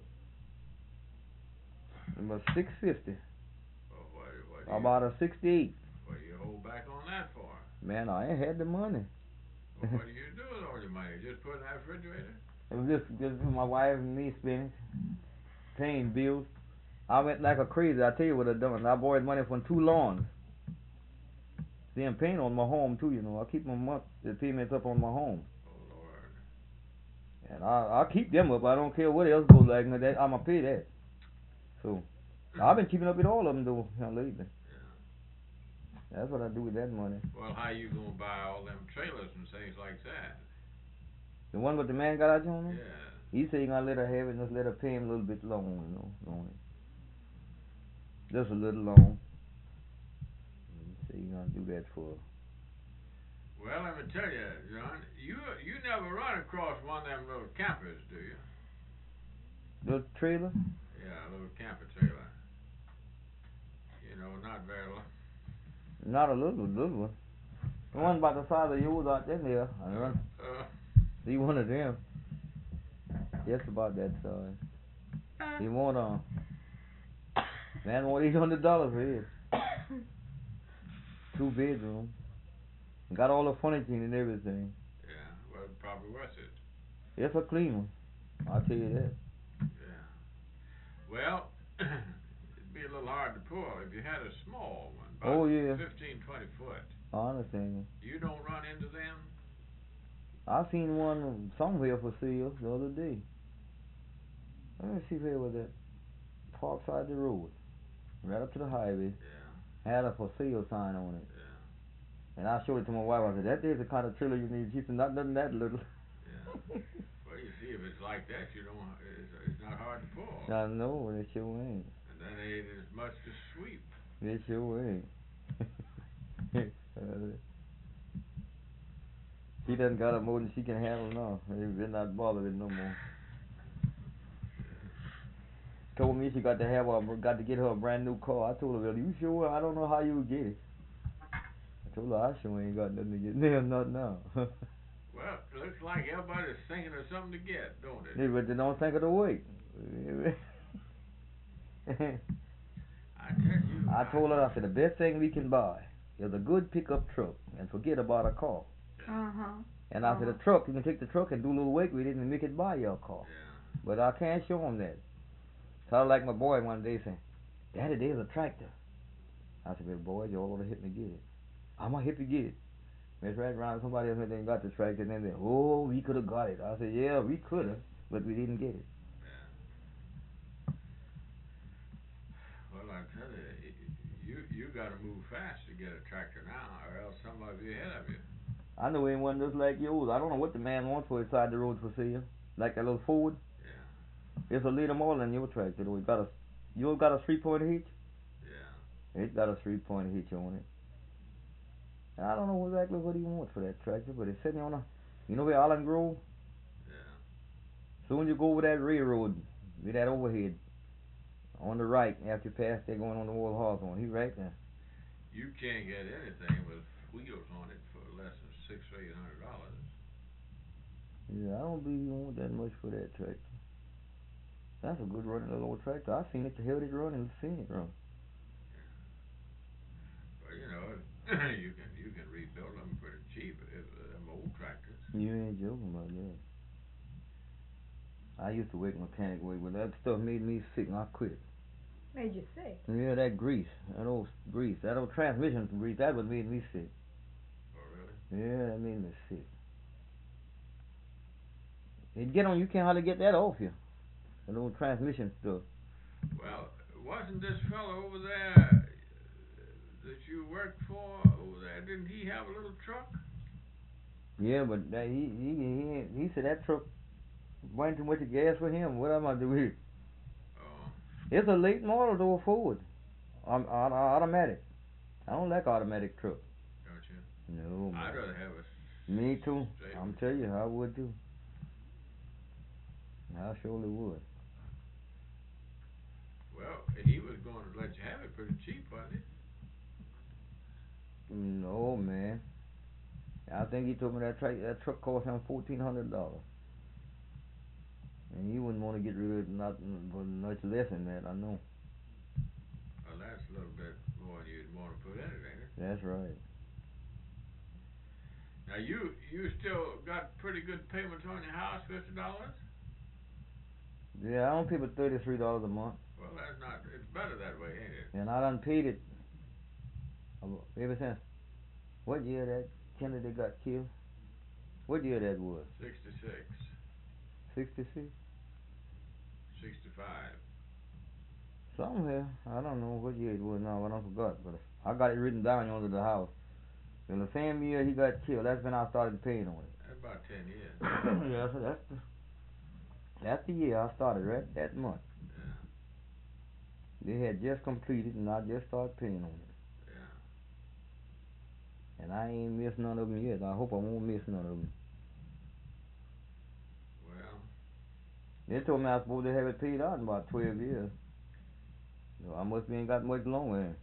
It was $650. Well, I bought a '68. What do you hold back on that for? Man, I ain't had the money. Well, what do you do with all your money? Just put it in that refrigerator? It was just my wife and me spending, paying bills. I went like a crazy. I tell you what I done. I borrowed money from 2 lawns. See, I'm paying on my home too, I keep my the payments up on my home. Oh, Lord. And I keep them up. I don't care what else goes like that. I'ma pay that. So, I've been keeping up with all of them though lately. Yeah. That's what I do with that money. Well, how you gonna buy all them trailers and things like that? The one with the man got out on him? Yeah. He said he gonna let her have it and just let her pay him a little bit long, on it. Just a little long. He said he gonna do that for her. Well, let me tell you, John, you never run across one of them little campers, do you? Little trailer? Yeah, a little camper trailer. Not very long. Not a little one. The one about the size of yours out there. I run. See one of them. Just about that size. He want man want $800 for it. 2 bedrooms. Got all the furniture and everything. Yeah. probably worth it. It's a clean one. I'll tell you that. Yeah. Well, it'd be a little hard to pull if you had a small one. About 15, 20 foot. I understand. You don't run into them? I seen one somewhere for sale the other day. Let me see where was that. Parkside the road. Right up to the highway. Yeah. Had a for sale sign on it. Yeah. And I showed it to my wife. I said, that is the kind of trailer you need. She said, not nothing that little. Yeah. Well, you see, if it's like that, you don't. It's not hard to pull. I know, it sure ain't. And then ain't as much to sweep. It sure ain't. She done got up more than she can handle now. They're not bothered with no more. Told me she got to get her a brand new car. I told her, well, you sure? I don't know how you would get it. I told her I sure ain't got nothing to get. Nothing now. Well, it looks like everybody's thinking of something to get, don't it? Yeah, but they don't think of the weight. I tell you. I told her, I said, the best thing we can buy is a good pickup truck and forget about a car. And I said, a truck, you can take the truck and do a little work with it and make it buy your a car. Yeah. But I can't show them that. Kind of like my boy one day saying, Daddy, there's a tractor. I said, well, boys, y'all ought to help me get it. I'm going to help you get it. It's right around somebody else ain't got the tractor, and then they, oh, we could have got it. I said, yeah, we could have, but we didn't get it. Yeah. Well, I tell you, you got to move fast to get a tractor now, or else somebody will be ahead of you. I know ain't one just like yours. I don't know what the man wants for his side of the road for sale. Like that little Ford. Yeah. It's a little more than your tractor. You got a 3-point hitch? Yeah. It's got a 3-point hitch on it. And I don't know exactly what he wants for that tractor, but it's sitting on a, you know where Island Grove? Yeah. Soon you go over that railroad, with that overhead, on the right, after you pass there going on the Old Hawthorne, he's right there. You can't get anything with wheels on it for less than $600 or $800. Yeah, I don't believe you want that much for that tractor. That's a good running little old tractor. I seen it, held it running, seen it run. Well, you know, you can rebuild them pretty cheap if them old tractors. You ain't joking about that. I used to work mechanic work, but that stuff made me sick and I quit it. Made you sick? Yeah, that grease, that old transmission grease, that what made me sick. Oh, really? Yeah, that made me sick. You can't hardly get that off you. That old transmission stuff. Well, wasn't this fellow over there that you worked for over there, didn't he have a little truck? Yeah, but he said that truck went too much gas for him. What am I do with it? Oh. It's a late model though, Ford. Automatic. I don't like automatic truck. Don't you? No, man. I'd rather have a... Me too. I'm telling you, I would too. I surely would. Well, he was going to let you have it pretty cheap, wasn't he? No, man. I think he told me that truck cost him $1,400. And he wouldn't want to get rid of nothing for much less than that, I know. Well, that's a little bit more than you'd want to put in it, ain't it? That's right. Now, you still got pretty good payments on your house, $50? Yeah, I don't pay but $33 a month. Well, that's not... It's better that way, ain't it? And I done paid it ever since. What year that Kennedy got killed? What year that was? 66. 66? 65. Somewhere. I don't know what year it was now, but I forgot. But I got it written down under the house. In the same year he got killed, that's when I started paying on it. That's about 10 years. Yeah, so that's the year I started, right? That month. Yeah. They had just completed and I just started paying on it. Yeah. And I ain't missed none of them yet. I hope I won't miss none of them. Well. They told me I was supposed to have it paid out in about 12 years. So I must be ain't got much longer. No.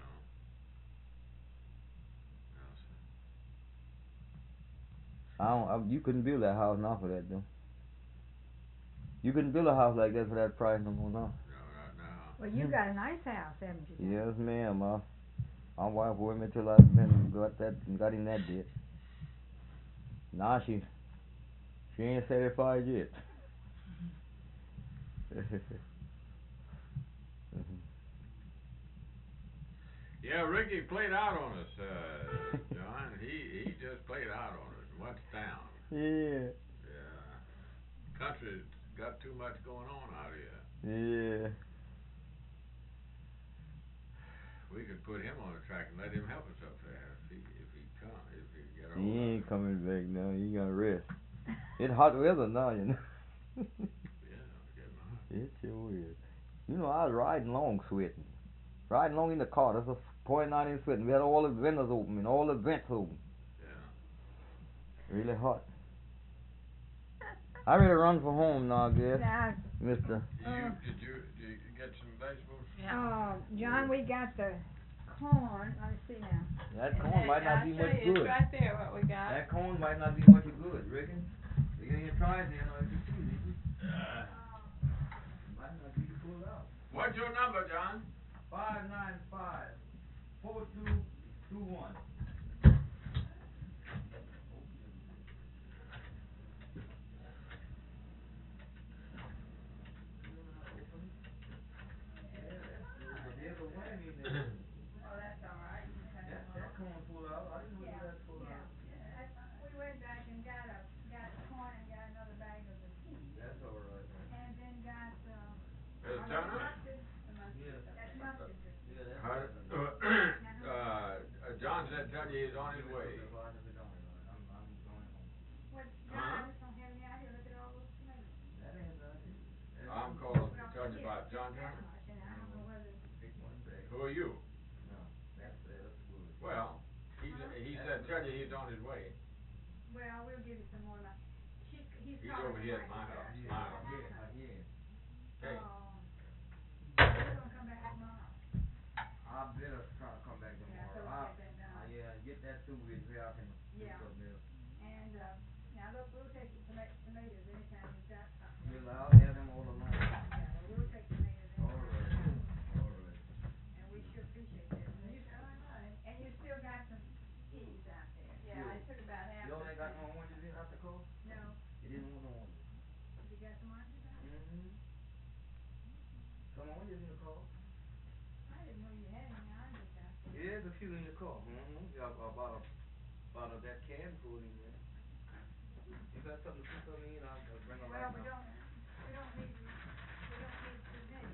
No, sir. You couldn't build that house now for that, though. You couldn't build a house like that for that price no more now. No, not now. Well, you got a nice house, haven't you? Yes, ma'am. My wife worked me till I got in that debt. Now She ain't satisfied yet. Yeah, Ricky played out on us, John. He just played out on us. Went down. Yeah. Yeah. Country's got too much going on out here. Yeah. We could put him on the track and let him help us up there if he get over. He ain't coming back now. He gotta rest. It's hot weather now, you know. Yeah, it's getting hot. It sure is. You know, I was riding along sweating. Riding along in the car. That's a point out in sweating. We had all the windows open and all the vents open. Yeah. Really hot. I ready to run for home now, I guess. Now, Mister. Did you get some vegetables? Yeah. John, we got the corn. Let me see now. That corn might not be I'll show much you. good. It's right there what we got. That corn might not be much good, reckon? You ain't tried then, or you too, did you? Might not be pulled out. What's your number, John? 595-4221. Oh, that's all right. That corn pulled out. I didn't know that pulled out. We went back and got corn and got another bag of the seeds. That's all right. And then got Turner? mustard. Yeah. That's mustard. Yeah, that's Huh? John said tell you he's on his way. I'm going home. What, John, I just don't have any idea. Look at all those tomatoes. That ain't nothing. I'm calling to tell you about John Turner. And I don't know whether. Pick one bag. Who are you? No, that's good. Well, he said tell you he's on his way. Well, we'll give you some more. He's He's over here at my house. My house. Yeah. Okay. He's gonna come back tomorrow. I better try to come back Yeah, so tomorrow. we'll get that done. Yeah, get that through with so I can do Yeah. something else. And, now look, we'll take the tomatoes anytime you've got something. Well, I'll have them all along. Yeah, well, we'll take tomatoes All anytime. right. All right. And we sure appreciate that. And you still got some peas out there. Yeah, I took about half. You ain't got no oranges in after cold? No, You didn't want no oranges. you got some oranges out there? Mm-hmm. Some oranges in the car. I didn't know you had any oranges out there. Yeah, there's a few in the car. Mm-hmm. Got about a that can full in there. You got something to put something in? I'll bring them Well, out we now. don't need too many.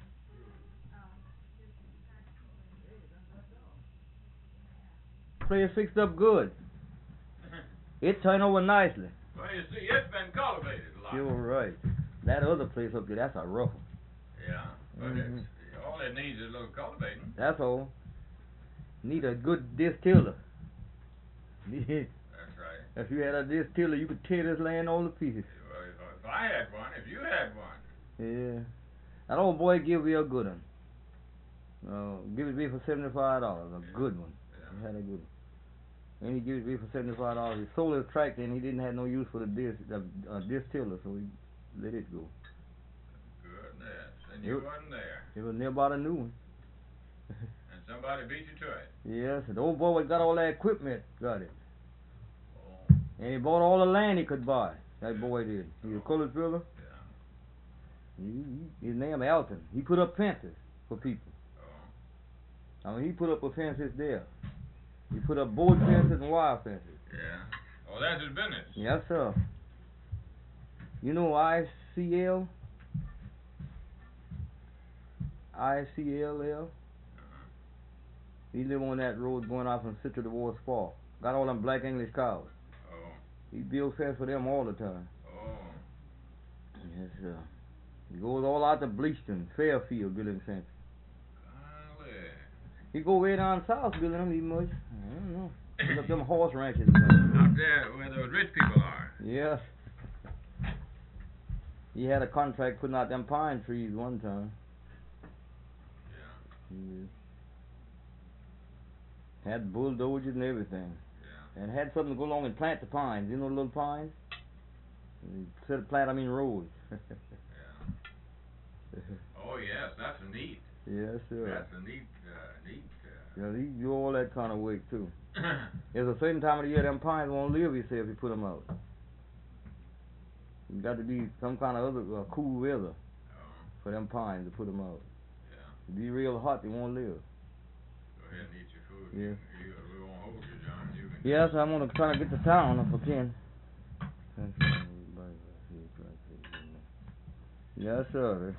Place fixed up good. It turned over nicely. Well, you see, it's been cultivated a lot. You're right. That other place up there, that's a rough one. Yeah, but Mhm. all it needs is a little cultivating. That's all. Need a good distiller. That's right. If you had a distiller, you could tear this land all to pieces. Well, if I had one, if you had one. Yeah. That old boy give me a good one. Give it to me for $75. A good one. Yeah. He had a good one. And he gave it to me for $75. He sold his tractor and he didn't have no use for the distiller, so he let it go. Goodness, and you wasn't there. It was near about a new one. And somebody beat you to it. Yes, the old boy got all that equipment, got it. Oh, And he bought all the land he could buy. That boy did. He's a colored fella. yeah. His name Alton. He put up fences for people. Oh, I mean, he put up a fences there. He put up board fences and wire fences. yeah. Oh, that's his business. Yes, sir. You know ICL? ICLL? Uh-huh. He live on that road going out from Citrus to Ward Spa. Got all them black English cows. Oh, He builds fence for them all the time. oh. Yes, sir. He goes all out to Bleaston, Fairfield, building fence. Golly. He go way down south building them even much. I don't know. Look up them horse ranches. Out there where those rich people are. Yes. He had a contract putting out them pine trees one time. Yeah, Had bulldozers and everything. yeah. And had something to go along and plant the pines. You know the little pines? And he said plant them in rows. Yeah. Oh, yes, that's neat. Yes, sir. That's a neat. Yeah, he do all that kind of work too. There's a certain time of the year them pines won't live, he said, if you put them out. It got to be some kind of other cool weather for them pines to put them out. Yeah. If it be real hot, they won't live. Go ahead and eat your food. Yeah. We won't hold you, John. You can. Yes, I'm gonna try to get to town if I can. Yes, sir.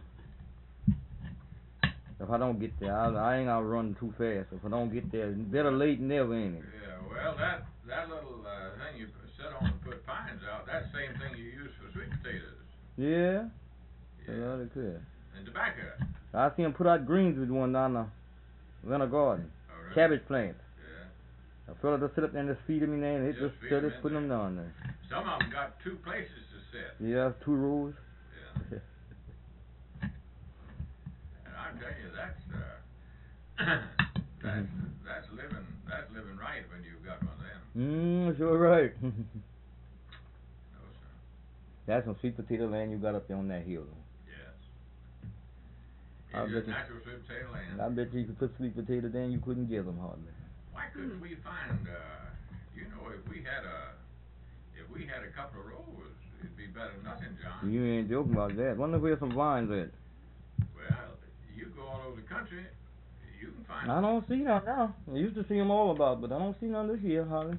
If I don't get there, I ain't gonna run too fast. If I don't get there, better late than never, ain't it? Yeah, well, that little thing you set on to put pines out, that same thing you use for sweet potatoes. Yeah? Yeah. That's clear. And tobacco. I see him put out greens with one down the winter garden. Oh, really? Cabbage plants. Yeah. A fella just sit up there and just feed them in there and Just just feed started 'em in putting there. them down there. Some of them got 2 places to sit. Yeah, 2 rows. Yeah. And I tell you, that's living right when you've got one of them. Sure right. No, sir. That's some sweet potato land you got up there on that hill. Yes. I It's bet just you- natural sweet potato land. I bet you could put sweet potato there and you couldn't get them hardly. Why couldn't we find, if we had a couple of rows, it'd be better than nothing, John. You ain't joking about that. Wonder where some vines at. Well, you go all over the country, you can find I don't see none now. I used to see them all about, but I don't see none this year, Holly.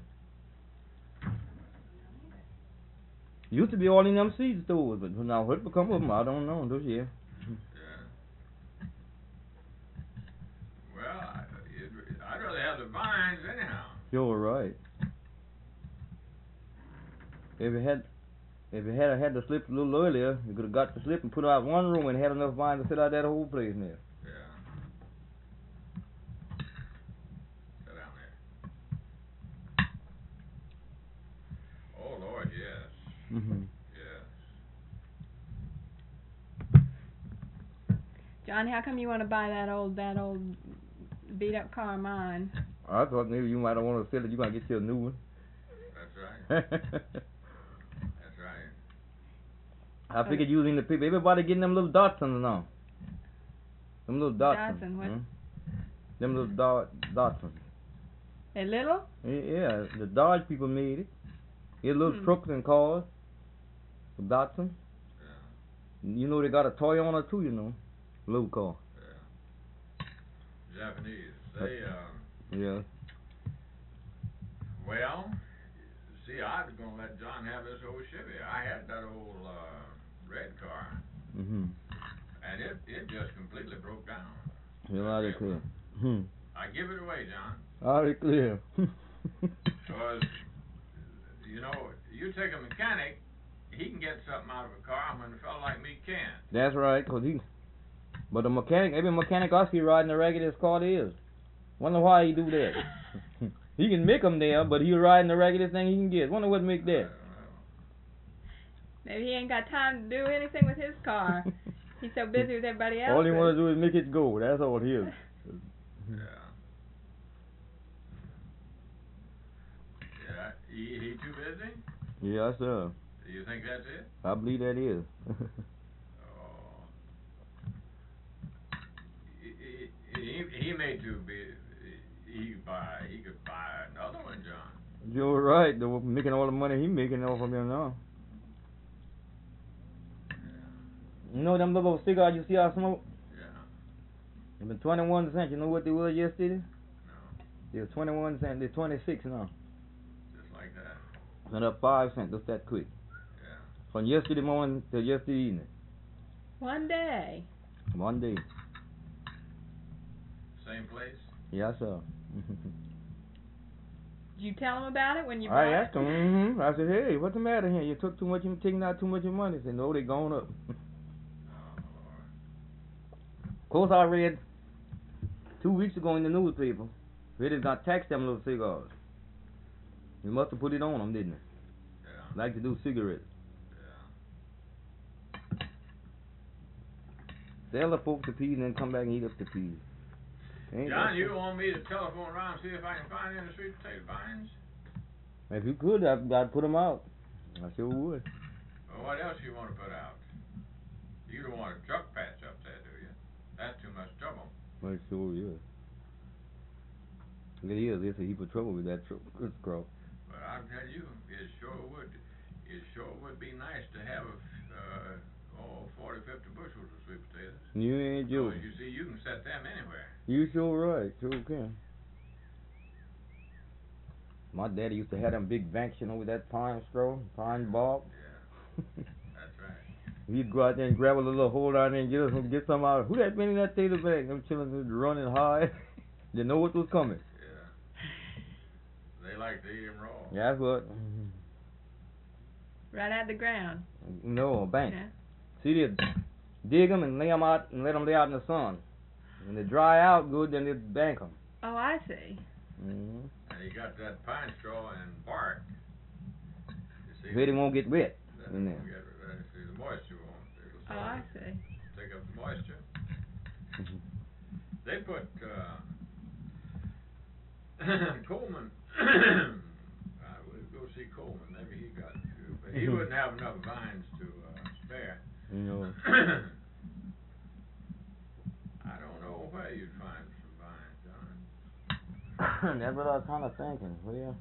Used to be all in them seed stores, but now what become of them, I don't know this year. Yeah. Well, I'd rather have the vines anyhow. You're right. If it had the slip a little earlier, you could have got the slip and put out one room and had enough vines to fill out that whole place there. Yeah. Sit down there. Oh Lord, yes. Mhm. Yes. John, how come you want to buy that old beat up car of mine? I thought maybe you might have wanted to sell it. You gotta get you a new one. That's right. That's right. I figured you was in the people. Everybody getting them little Datsuns now. Them little Datsuns. Datsun, what? Them little Datsuns. They little? Yeah, the Dodge people made it. It's little trucks and cars. The Datsun. Yeah. You know they got a toy on it too, you know. Little car. Yeah. Japanese. They Yeah. well, see, I was gonna let John have this old Chevy. I had that old red car, Mhm. and it just completely broke down. You're out of clear. I give it away, John. Out of clear. Because, you take a mechanic, he can get something out of a car when a fella like me can't. That's right, but the mechanic, every mechanic I see riding the raggedest car there is. Wonder why he do that. He can make them there, but he riding the raggedest thing he can get. Wonder what make that. Maybe he ain't got time to do anything with his car. He's so busy with everybody else. All he want to do is make it go. That's all it is. Yeah. Yeah. He too busy? Yes, sir. Do you think that's it? I believe that is. Oh. He may too be. He could buy another one, John. You're right. They're making all the money he making off of him now. Yeah. You know them little cigars you see I smoke? Yeah. They've been 21 cents. You know what they were yesterday? No. They're 21 cents. They're 26 now. Just like that. Went up 5 cents just that quick. Yeah. From yesterday morning to yesterday evening. One day. One day. Same place? Yes, sir. Did you tell him about it when you I bought asked him, I said, hey, what's the matter here? You took too much, you're taking out too much of money. He said, no, they gone up. Oh, Lord. Of course, I read 2 weeks ago in the newspaper, they just got taxed them little cigars. You must have put it on them, didn't it? Yeah. Like to do cigarettes. Yeah. Sell the folks the peas and then come back and eat up the peas. Ain't John, that you so? want me to telephone around and see if I can find any sweet potato vines? If you could, I'd put them out. I sure would. Well, what else you want to put out? You don't want a truck patch up there, do you? That's too much trouble. Well, it sure is. It is. There's a heap of trouble with that truck. Good cross. But I'll tell you, it sure would. It sure would be nice to have 40, 50 bushels of sweet potatoes. You ain't joking. You see, you can set them anywhere. You sure right. Sure can. My daddy used to have them big banks, over that pine straw, pine bark. Yeah, that's right. He'd go out there and grab a little hole down there and get some out. Who that been in that tater bag? Them children was running hard. They know what was coming. Yeah. They like to eat them raw. Yeah, that's what. Right out the ground. No, a bank. Yeah. See, they dig them and lay them out and let them lay out in the sun. When they dry out good, then they bank them. Oh, I see. Mm-hmm. And you got that pine straw and bark. You see, Where they won't get wet in there. See, the moisture won't. Oh, I see. Take up the moisture. Mm-hmm. They put Coleman. We'll go see Coleman. Maybe he got a few, but he wouldn't have enough vines to spare. No. I don't know where you'd find some vines, John. That's what I was kind of thinking. Well, Yeah.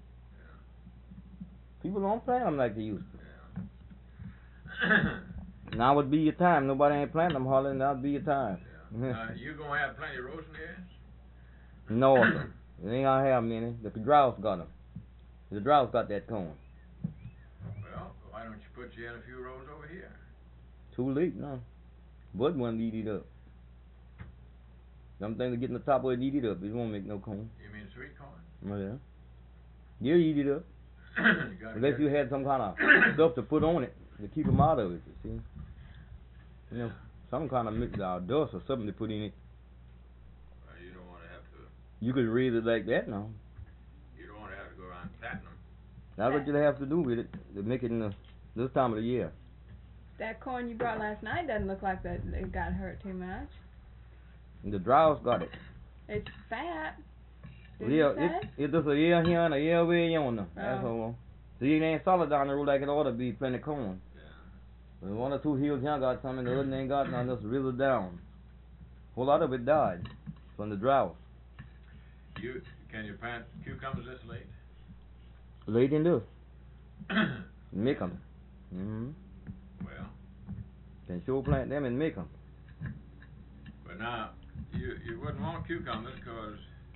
people don't plant them like they used to. Yeah. Now would be your time. Nobody ain't planting them, Holly. Now would be your time. Yeah. You gonna have plenty of rosenears? No, sir. It ain't gonna have many. The droughts got them. The droughts got that corn. Well, why don't you put you in a few rows over here? Too late now. Bud won't eat it up. Them things that get in the top of it eat it up. It won't make no corn. You mean sweet corn? Oh, yeah. You'll eat it up. Unless you had some kind of stuff to put on it to keep them out of it, you see. You know, some kind of dust or something to put in it. You don't want to have to. You could raise it like that now. You don't want to have to go around patting them. That's what you have to do with it to make it in this time of the year. That corn you brought last night doesn't look like that it got hurt too much. And the droughts got it. It's fat. Yeah, it's just a year here and a year way yonder. That's all. See, it ain't solid down the road like it ought to be, plenty of corn. Yeah. One or two hills here got some, and the other ain't got none, just river down. A whole lot of it died from the drought. Can you plant cucumbers this late? Late in this. Make them. Well. Can sure plant them and make them. But now, you wouldn't want cucumbers because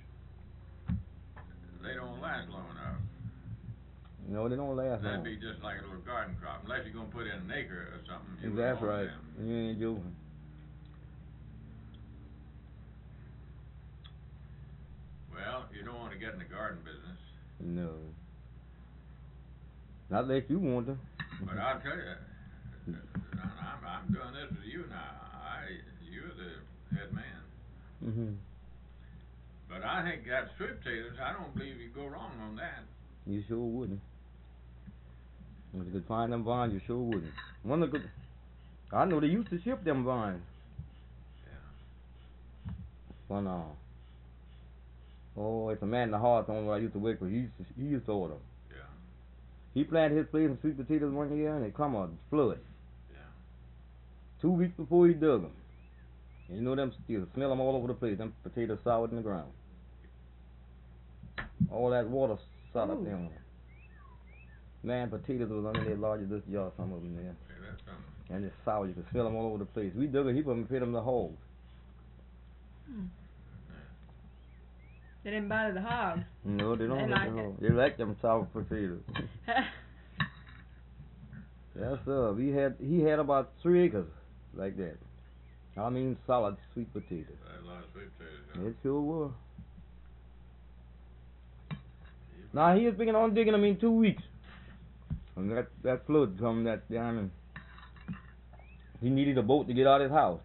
they don't last long enough. No, they don't last long. That'd be just like a little garden crop. Unless you're going to put in an acre or something. That's right. You ain't joking. Well, you don't want to get in the garden business. No. Not unless you want to. But I'll tell you, I'm doing this with you now. You're the head man. But I think that sweet potatoes, I don't believe you go wrong on that. You sure wouldn't. If you could find them vines, you sure wouldn't. I know they used to ship them vines. Yeah. It's a man in the Hawthorne where I used to work with. He used to order them. Yeah. He planted his place in sweet potatoes one year and it come a flood. Yeah. 2 weeks before he dug them. And you know them still smell them all over the place. Them potatoes soured in the ground. All that water sat up there. Man, potatoes was under there large as this jar, some of them there. Yeah, that's something. And it's sour. You could smell them all over the place. We dug a heap of them and fed them the hogs. They didn't bother the hogs. No, they don't They like like the it. hogs. They like them sour potatoes. Yes, sir. He had about 3 acres like that. I mean solid sweet potatoes. That's a lot of sweet potatoes. It sure was. Now he was thinking on digging them in 2 weeks. And that flood come that down and he needed a boat to get out of his house.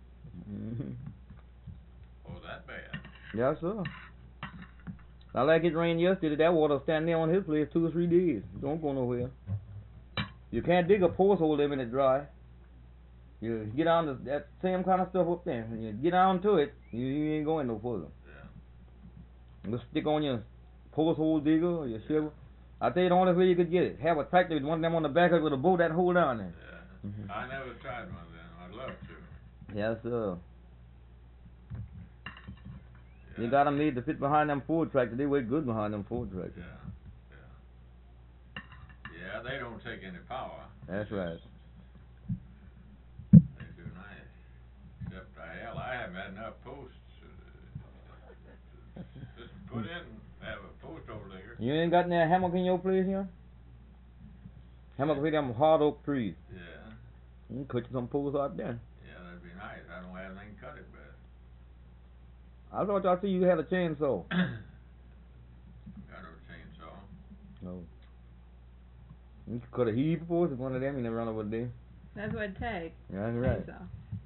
Oh, that bad? Yes, sir. Now like it rained yesterday, that water stand there on his place 2 or 3 days. Don't go nowhere. You can't dig a post hole there when it's dry. You get on to that same kind of stuff up there. When you get on to it, you ain't going no further. Yeah. Just stick on your post hole digger or your shovel. I tell you the only way you could get it. Have a tractor with one of them on the back of it with a boat that hold down there. Yeah. I never tried one of them. I'd love to. Yes, sir. Yeah. They got them made to fit behind them Ford tractors. They weigh good behind them Ford tractors. Yeah. Yeah. Yeah, they don't take any power. That's right. They do nice. Except, I haven't had enough posts. Just put in, have a post over there. You ain't got any hammock in your place here? Hammock with them hard oak trees. Yeah. You can cut you some poles out there. Yeah, that'd be nice. I don't have anything to cut it with. I thought I see you had a chainsaw. Got no chainsaw. No. You could cut a heap of poles with one of them and then run over there. That's what it takes. That's right. So.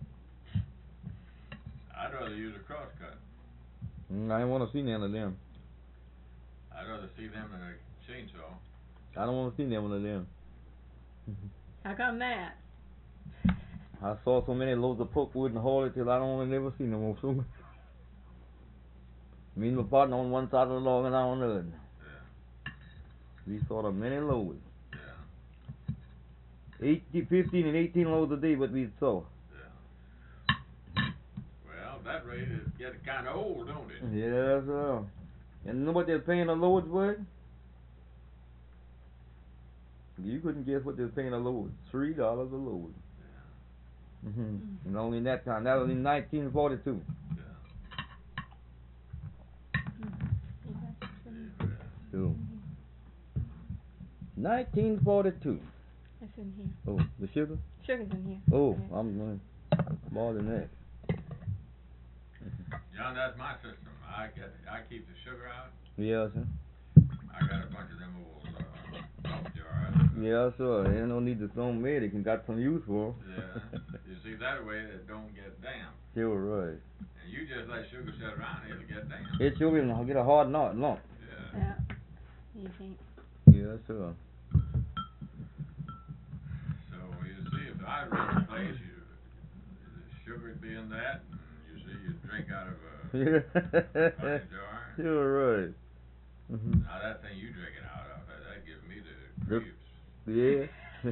I'd rather use a crosscut. I ain't want to see none of them. I'd rather see them than a chainsaw. I don't want to see none of them. How come that? I saw so many loads of pulpwood and haul it till I don't want to never see no more. So me and my partner on one side of the log and I on the other. Yeah. We saw the many loads. Yeah. 15 and 18 loads a day what we saw. Yeah. Well, that rate is getting kind of old, don't it? Yes, sir. And you know what they're paying the loads for? You couldn't guess what they're paying a load. $3 a load. Yeah. And only in that time. That was in 1942. Yeah. So, 1942. It's in here. Oh, the sugar? Sugar's in here. Oh, Okay. I'm more than that. John, that's my system. I keep the sugar out. Yeah, sir. I got a bunch of them old milk jars. Yeah, sir. Ain't no need to throw them away. They can got some use for 'em. Yeah. You see, that way it don't get damp. Sure, right. And you just let sugar sit around, it'll get damp. It sure will get a hard lump. Yeah. Yeah. You think? Yeah, sir. So you see, if I run a place, the sugar would be in that, and you see, you drink out of a honey jar. Sure, right. Now that thing you drinking out of, that gives me the creeps. Yeah.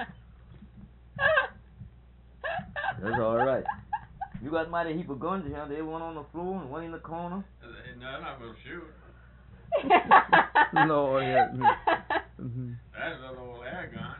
That's all right. You got mighty heap of guns here. They one on the floor and one in the corner. None of them will shoot. No, yeah. That's a little air gun.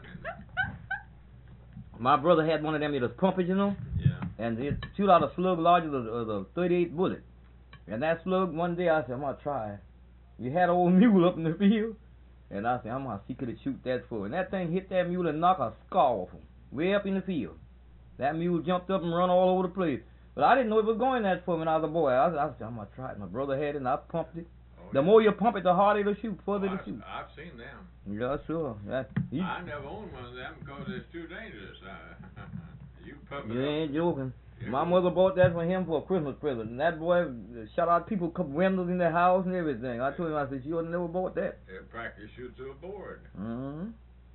My brother had one of them. It was pumping, you know. Yeah. And it shoot out a slug larger than a 38 bullet. And that slug, one day I said, I'm gonna try it. You had an old mule up in the field. And I said, I'm gonna see could it shoot that for. And that thing hit that mule and knocked a skull off him. Way up in the field. That mule jumped up and run all over the place. But I didn't know it was going that far when I was a boy. I said, I'm gonna try it. My brother had it and I pumped it. Oh, The more you pump it, the harder it'll shoot, further it'll shoot. I've seen them. Yeah, sure. I never owned one of them because it's too dangerous. You pump it You up. ain't joking. Yeah. My mother bought that for him for a Christmas present. And that boy shot out people, couple windows in their house and everything. I told him, I said, you never bought that. It practically shoots to a board. Mm-hmm.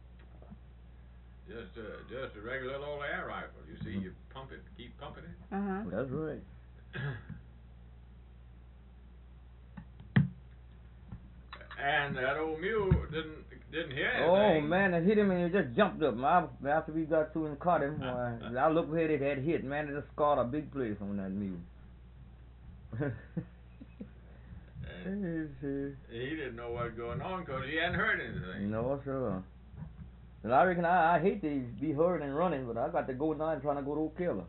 Just a regular old air rifle. You see, you pump it, keep pumping it. That's right. And that old mule didn't hear anything. Oh man, it hit him and it just jumped up. After we got through and caught him, I looked where it had hit. Man, it just scarred a big place on that mule. He didn't know what was going on because he hadn't heard anything. No, sir. And I reckon I hate to be hurting and running, but I got to go now and trying to go to Ocala.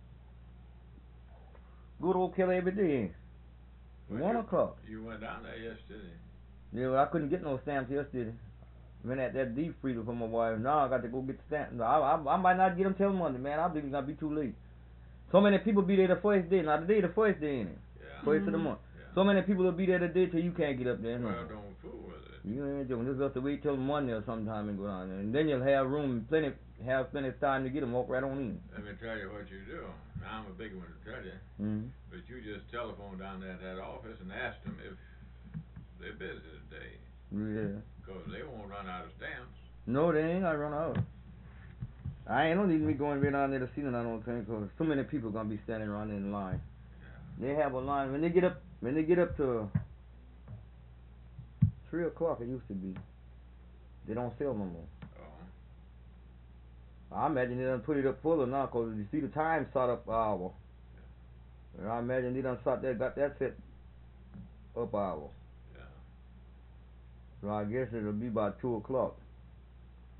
Go to Ocala every day. 1 o'clock. You went down there yesterday. Yeah, well, I couldn't get no stamps yesterday. Went at that deep freezer for my wife. Now I got to go get the stamps. I might not get them till Monday, man. I think it's going to be too late. So many people be there the first day. Now, today the first day, ain't it? Yeah. First of the month. Yeah. So many people will be there today till you can't get up there. Well, don't fool with it. You ain't joking. Just have to wait till Monday or sometime and go down there. And then you'll have room, plenty of time to get them. Walk right on in. Let me tell you what you do. Now, I'm a big one to tell you. Mm-hmm. But you just telephone down there at that office and ask them if they're busy today. Yeah. Because they won't run out of stamps. No, they ain't gonna run out. I ain't don't need me going right down there to see them, I don't think, because too many people gonna be standing around in line. Yeah. They have a line when they get up to 3 o'clock. It used to be. They don't sell no more. Oh. I imagine they done put it up fuller now, because you see the time start up an hour. And I imagine they done got that set up an hour. Yeah. So I guess it'll be about 2 o'clock.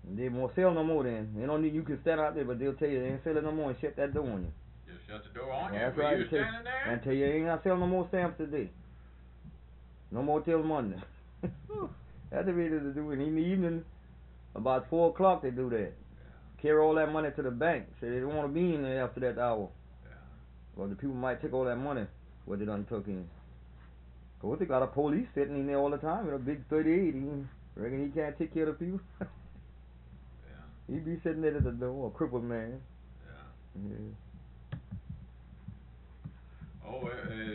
They won't sell no more then. They don't need, you can stand out there, but they'll tell you they ain't selling no more and shut that door on you. Just shut the door on you. That's Were right. you standing there? And tell you ain't gonna sell no more stamps today. No more till Monday. That's the way to do it. In the evening, about 4 o'clock they do that. Yeah. Carry all that money to the bank. Say they don't want to be in there after that hour. Yeah. Well, the people might take all that money what they done took in. Cause they got a police sitting in there all the time with a big 38. He reckon he can't take care of the people. Yeah. He be sitting there at the door, a crippled man. Yeah. Yeah. Oh,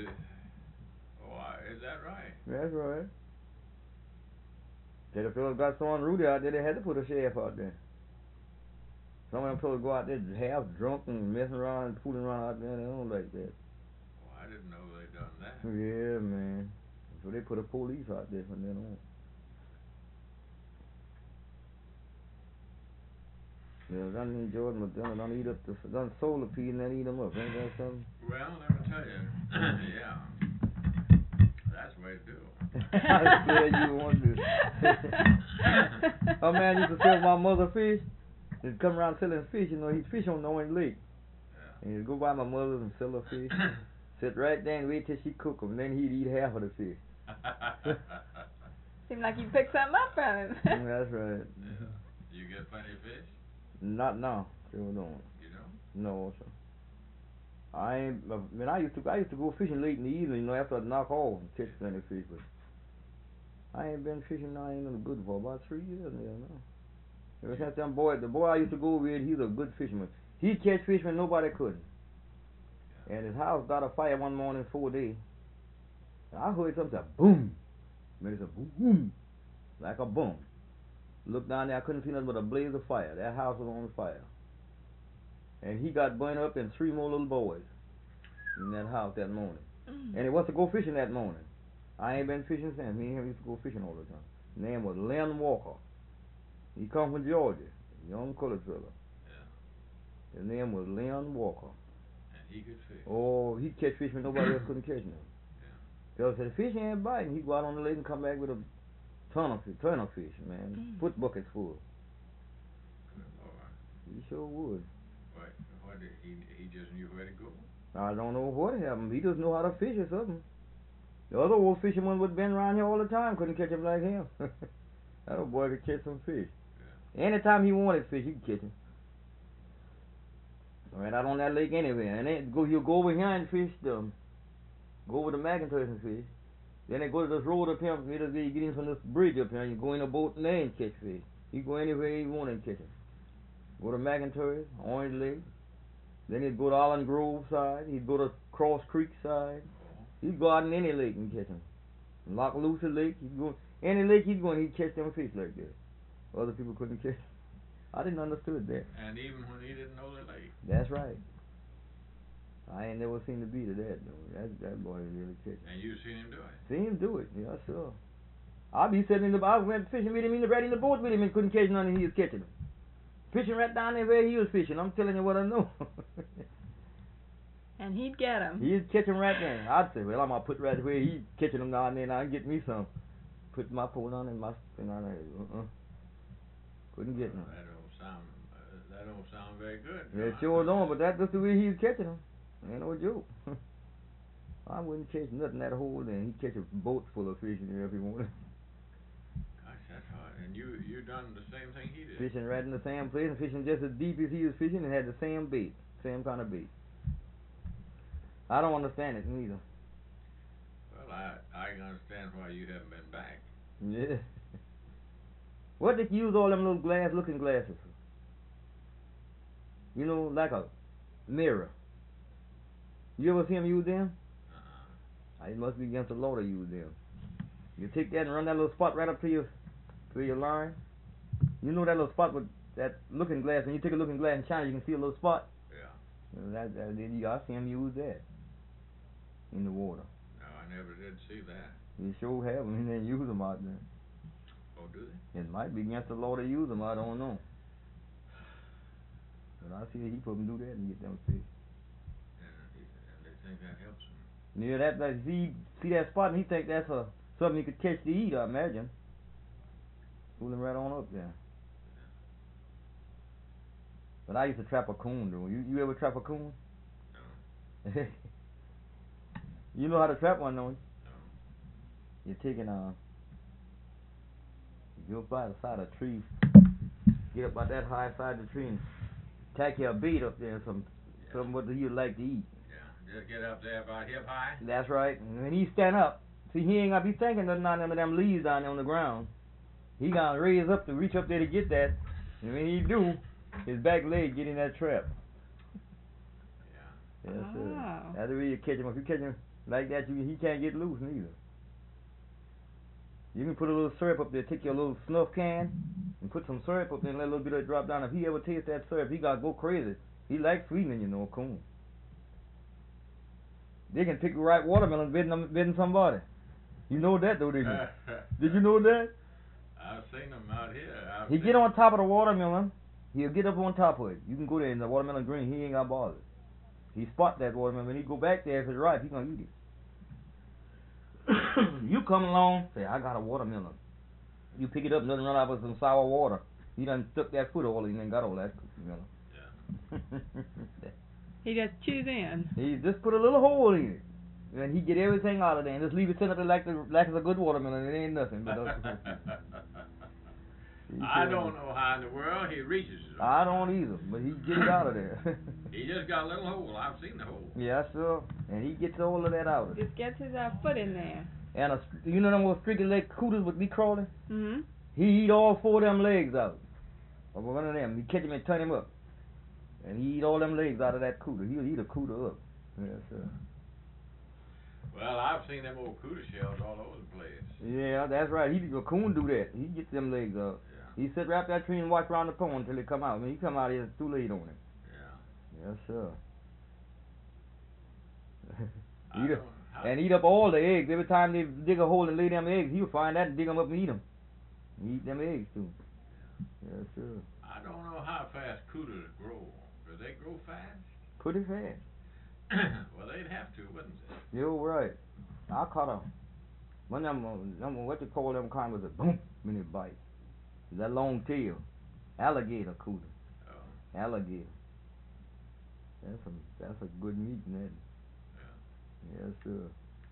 is that right? That's right. Said the fellas got so unruly out there, they had to put a sheriff out there. Some of them fellas go out there half drunk and messing around and fooling around out there. They don't like that. Oh, I didn't know they done that. Yeah, man. So they put a police out there from then on. Yeah, done enjoyed them, done eat up done solar peas and then eat them up. Ain't that something? Well, let me tell you. Yeah. That's the way to do it. I swear you want to. A man used to sell my mother fish. He'd come around selling fish, you know, he'd fish on the Orange Lake. Yeah. And he'd go by my mother's and sell her fish. Sit right there and wait till she cook them. Then he'd eat half of the fish. Seemed like you picked something up from him. That's right. Yeah. You get plenty of fish? Not now. Sure don't. You don't? No, sir. I ain't. When I used to go fishing late in the evening, you know, after I knock off and catch plenty of fish. But I ain't been fishing now. I ain't been good for about 3 years now. Ever since the boy I used to go with, he's a good fisherman. He'd catch fish when nobody couldn't. Yeah. And his house got a fire one morning 4 days. And I heard something say boom. Made a boom, boom, like a boom. Looked down there, I couldn't see nothing but a blaze of fire. That house was on fire. And he got burned up and 3 more little boys in that house that morning. And he was to go fishing that morning. I ain't been fishing since. Me and him used to go fishing all the time. His name was Len Walker. He come from Georgia, young colored fella. Yeah. His name was Len Walker. And he could fish. Oh, he'd catch fish when nobody else couldn't catch them. Yeah. Fella said, the fish ain't biting. He'd go out on the lake and come back with a ton of fish, man. Foot buckets full. Good Lord. He sure would. What did he just knew where to go? I don't know what happened. He just know how to fish or something. The other old fisherman would been around here all the time. Couldn't catch him like him. That old boy could catch some fish. Yeah. Anytime he wanted fish, he could catch him. Right out on that lake anywhere. And then he'll go over here and fish them. Go over to McIntosh and fish. Then they go to this road up here. You get in from this bridge up here. You go in a boat and there and catch fish. You go anywhere you want and catch him. Go to McIntosh, Orange Lake. Then he'd go to Island Grove side. He'd go to Cross Creek side. He'd go out in any lake and catch them. Loch Lucy Lake. He'd go any lake he'd go and he'd catch them fish like that. Other people couldn't catch. I didn't understand that. And even when he didn't know the lake. That's right. I ain't never seen the beat of that though. That boy really catch. And you seen him do it? Seen him do it. Yeah, sure. I'd be sitting in the. I went fishing with him right in the boat with him and couldn't catch none, and he was catching them. Fishing right down there where he was fishing. I'm telling you what I know. And he'd get them. He'd catch them right there. I'd say, well, I'm going to put right where he's catching them down there and I'll get me some. Put my pole on and my thing on there. Couldn't get none. That don't sound very good. Yeah, it sure don't, but that's just the way he's catching them. Ain't no joke. I wouldn't catch nothing that whole day. He'd catch a boat full of fish in there if he wanted. That's hard. And you done the same thing he did. Fishing right in the same place and fishing just as deep as he was fishing and had the same bait, same kind of bait. I don't understand it neither. Well, I can understand why you haven't been back. Yeah. What did you use all them little looking glasses for? You know, like a mirror. You ever see him use them? It must be against the law to use them. You take that and run that little spot right up to your line. You know that little spot with that looking glass, and you take a looking glass and shine it, you can see a little spot. Yeah. I see him use that in the water. No, I never did see that. You sure have them, and they use them out there. Oh, do they? It might be against the law to use them, I don't know. But I see he put them do that and get them fish. And they think that helps them. Yeah, that see that spot and he think that's something he could catch to eat, I imagine. Pull him right on up there. But I used to trap a coon, though. You ever trap a coon? No. You know how to trap one, don't you? No. You're taking you go by the side of a tree, get up by that high side of the tree and tack your bait up there, some what you like to eat. Yeah, just get up there about hip high. That's right. And when he stand up, see, he ain't gonna be thinking nothing on them leaves down there on the ground. He gonna raise up to reach up there to get that, and when he do, his back leg get in that trap. Yeah. Yes, sir. Oh. That's the way you catch him. If you catch him like that, he can't get loose neither. You can put a little syrup up there, take your little snuff can, and put some syrup up there and let a little bit of it drop down. If he ever tastes that syrup, he gotta go crazy. He likes sweetening, you know, coon. They can pick the right watermelon bidding somebody. You know that, though, didn't you? Did you know that? I've seen them out here. He get on top of the watermelon. He'll get up on top of it. You can go there and the watermelon green. He ain't got bothered. He spot that watermelon. When he go back there, if it's ripe, he gonna eat it. You come along, say, I got a watermelon. You pick it up, nothing run out with some sour water. He done stuck that foot all in and got all that watermelon. Yeah. He just chews in. He just put a little hole in it, and he get everything out of there, and just leave it sitting up there like it's a good watermelon. It ain't nothing. But I don't know how in the world he reaches it. I don't either, but he get it out of there. He just got a little hole. I've seen the hole. Yeah, sir. And he gets all of that out of it. Just gets his foot in there. And you know them little streaky leg cooters would be crawling? Mm-hmm. He eat all 4 of them legs out. Of one of them. He catch him and turn him up. And he eat all them legs out of that cooter. He'll eat a cooter up. Yes, sir. Well, I've seen them old cooter shells all over the place. Yeah, that's right. A coon do that. He gets them legs out. Yeah. He sit right up that tree and watch around the pond until he come out. When he come out here, it's too late on him. Yeah. Yes, sir. I And eat up all the eggs. Every time they dig a hole and lay them eggs, he'll find that and dig them up and eat them. He eat them eggs too. Yes, sir. I don't know how fast cooters grow. Do they grow fast? Pretty fast. Well, they'd have to, wouldn't they? You're right. I caught a one of them, what you call them kind was a boom when it bite. That long tail. Alligator cooter. Oh. Alligator. That's a good meat in that. Yeah. Yes, sir.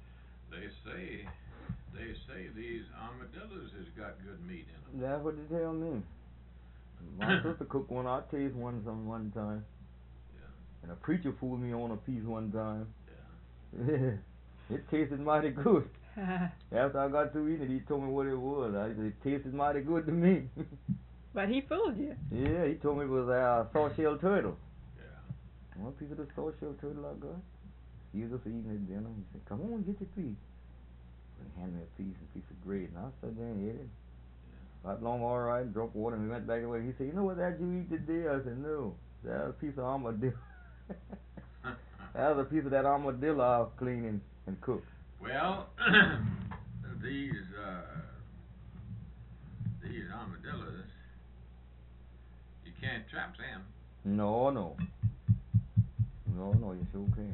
They say these armadillos has got good meat in them. That's what they tell me. My sister cooked one. I tasted one time. Yeah. And a preacher fooled me on a piece one time. Yeah. It tasted mighty good. After I got through eating it, he told me what it was. I said, it tasted mighty good to me. But he fooled you. Yeah, he told me it was a sawshell turtle. Yeah. One piece of the sawshell turtle I got. He was just eating at dinner. He said, come on, get your piece. And he handed me a piece of bread. And I sat there and ate it. Got along all right, drank water, and we went back away. He said, you know what that you eat today? I said, no. That was a piece of armadillo. That was a piece of that armadillo I was cleaning and cooked. Well, these armadillos, you can't trap them. No, you sure can.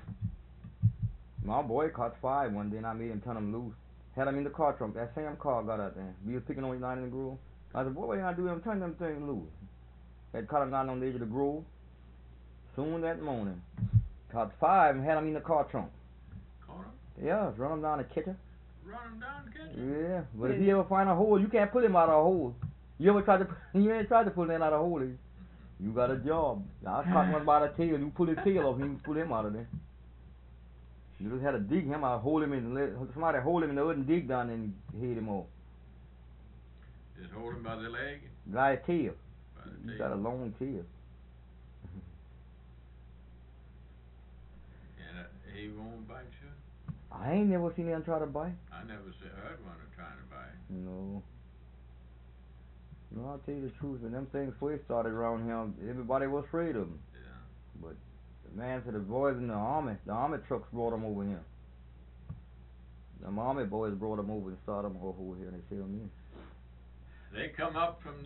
My boy caught 5 one day, and I made him turn them loose. Had him in the car trunk. That same car got out there. We was picking on him down in the grove. I said, boy, what you gonna do? I'm turn them things loose. Had caught him down on the edge of the grove. Soon that morning, caught 5 and had him in the car trunk. Caught him? Yeah, run him down the kitchen. Run him down the kitchen? Yeah, but if he ever find a hole, you can't pull him out of a hole. You ain't tried to pull him out of a hole. You got a job. I caught one by the tail. You pull his tail off, you pull him out of there. You just had to dig him out, hold him in, let somebody hold him in the wood and dig down and head him off. Just hold him by the leg? By his tail. By the He's tail. got a long tail. And he won't bite you? I ain't never seen him try to bite. I never heard one trying to bite. No. No, I'll tell you the truth. When them things first started around here, everybody was afraid of them. Yeah. But the man said the boys in the army trucks brought them over here. The army boys brought them over and started them over here, and they tell me. They come up from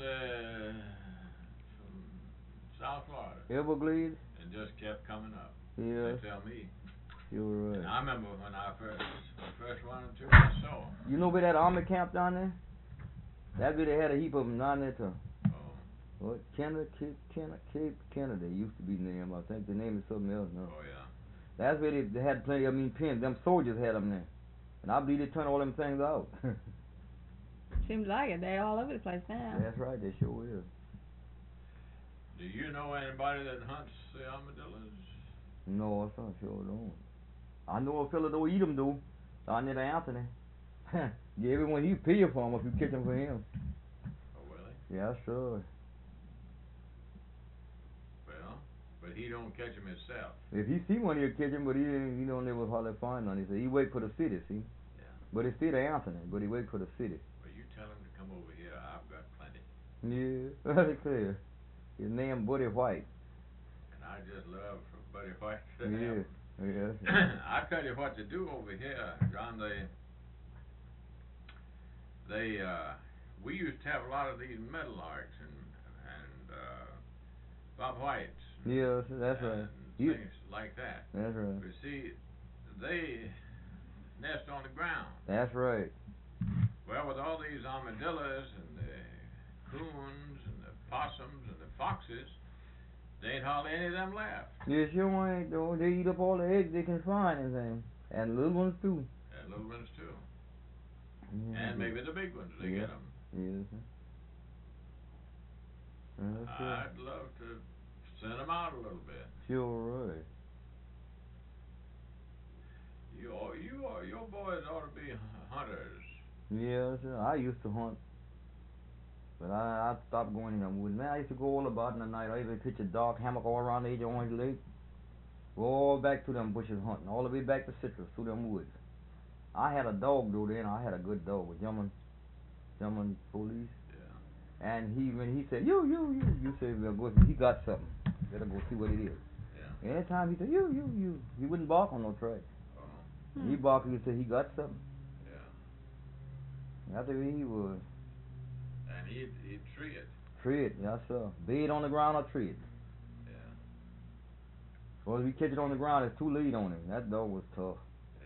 South Florida. Everglades? And just kept coming up. Yeah. They tell me. You're right. And I remember when I first run into I saw them. You know where that army camp down there? That's where they had a heap of them down there too. Oh. What? Cape Kennedy used to be named. I think the name is something else now. Oh, yeah. That's where they had plenty, pins. Them soldiers had them there. And I believe they turned all them things out. Seems like it. They're all over the place now. That's right, they sure is. Do you know anybody that hunts the armadillos? No, I sure don't. I know a fella don't eat them, though. Down there to Anthony. Yeah, everyone he pay for them if you catch them for him. Oh, really? Yeah, sure. Well, but he don't catch them himself. If he see one, he'll catch him, but he don't never hardly find none. He say he wait for the city, see? Yeah. But it's still to Anthony, but he wait for the city. Well, you tell him to come over here. I've got plenty. Yeah, that's clear. His name Buddy White. And I just love for Buddy White to Yeah, have. yeah. I tell you what to do over here, John. We used to have a lot of these meadowlarks and bobwhites. Yeah, that's right. And things like that. That's right. But see, they nest on the ground. That's right. Well, with all these armadillos and the coons and the possums and the foxes, there ain't hardly any of them left. Yeah, sure ain't though. They eat up all the eggs they can find and things. And little ones too. And little ones too. Yeah. And maybe the big ones, they get them. Yes. I'd love to send them out a little bit. Sure right. Your boys ought to be hunters. Yeah, sure. I used to hunt. But I stopped going in them woods. Man, I used to go all about in the night. I even pitch a dark hammock all around the edge of Orange Lake. Go all back to them bushes hunting. All the way back to Citrus, through them woods. I had a dog though then. I had a good dog with German police. Yeah. And when he said, you said, well, go, he got something. Better go see what it is. Yeah. Anytime he said, you. He wouldn't bark on no track. Oh. He barked, he said he got something. Yeah. That's the way he was. And he'd tree it. Tree it, yes sir. Bait on the ground or tree it. Yeah. Well, if you catch it on the ground, it's too late on him. That dog was tough.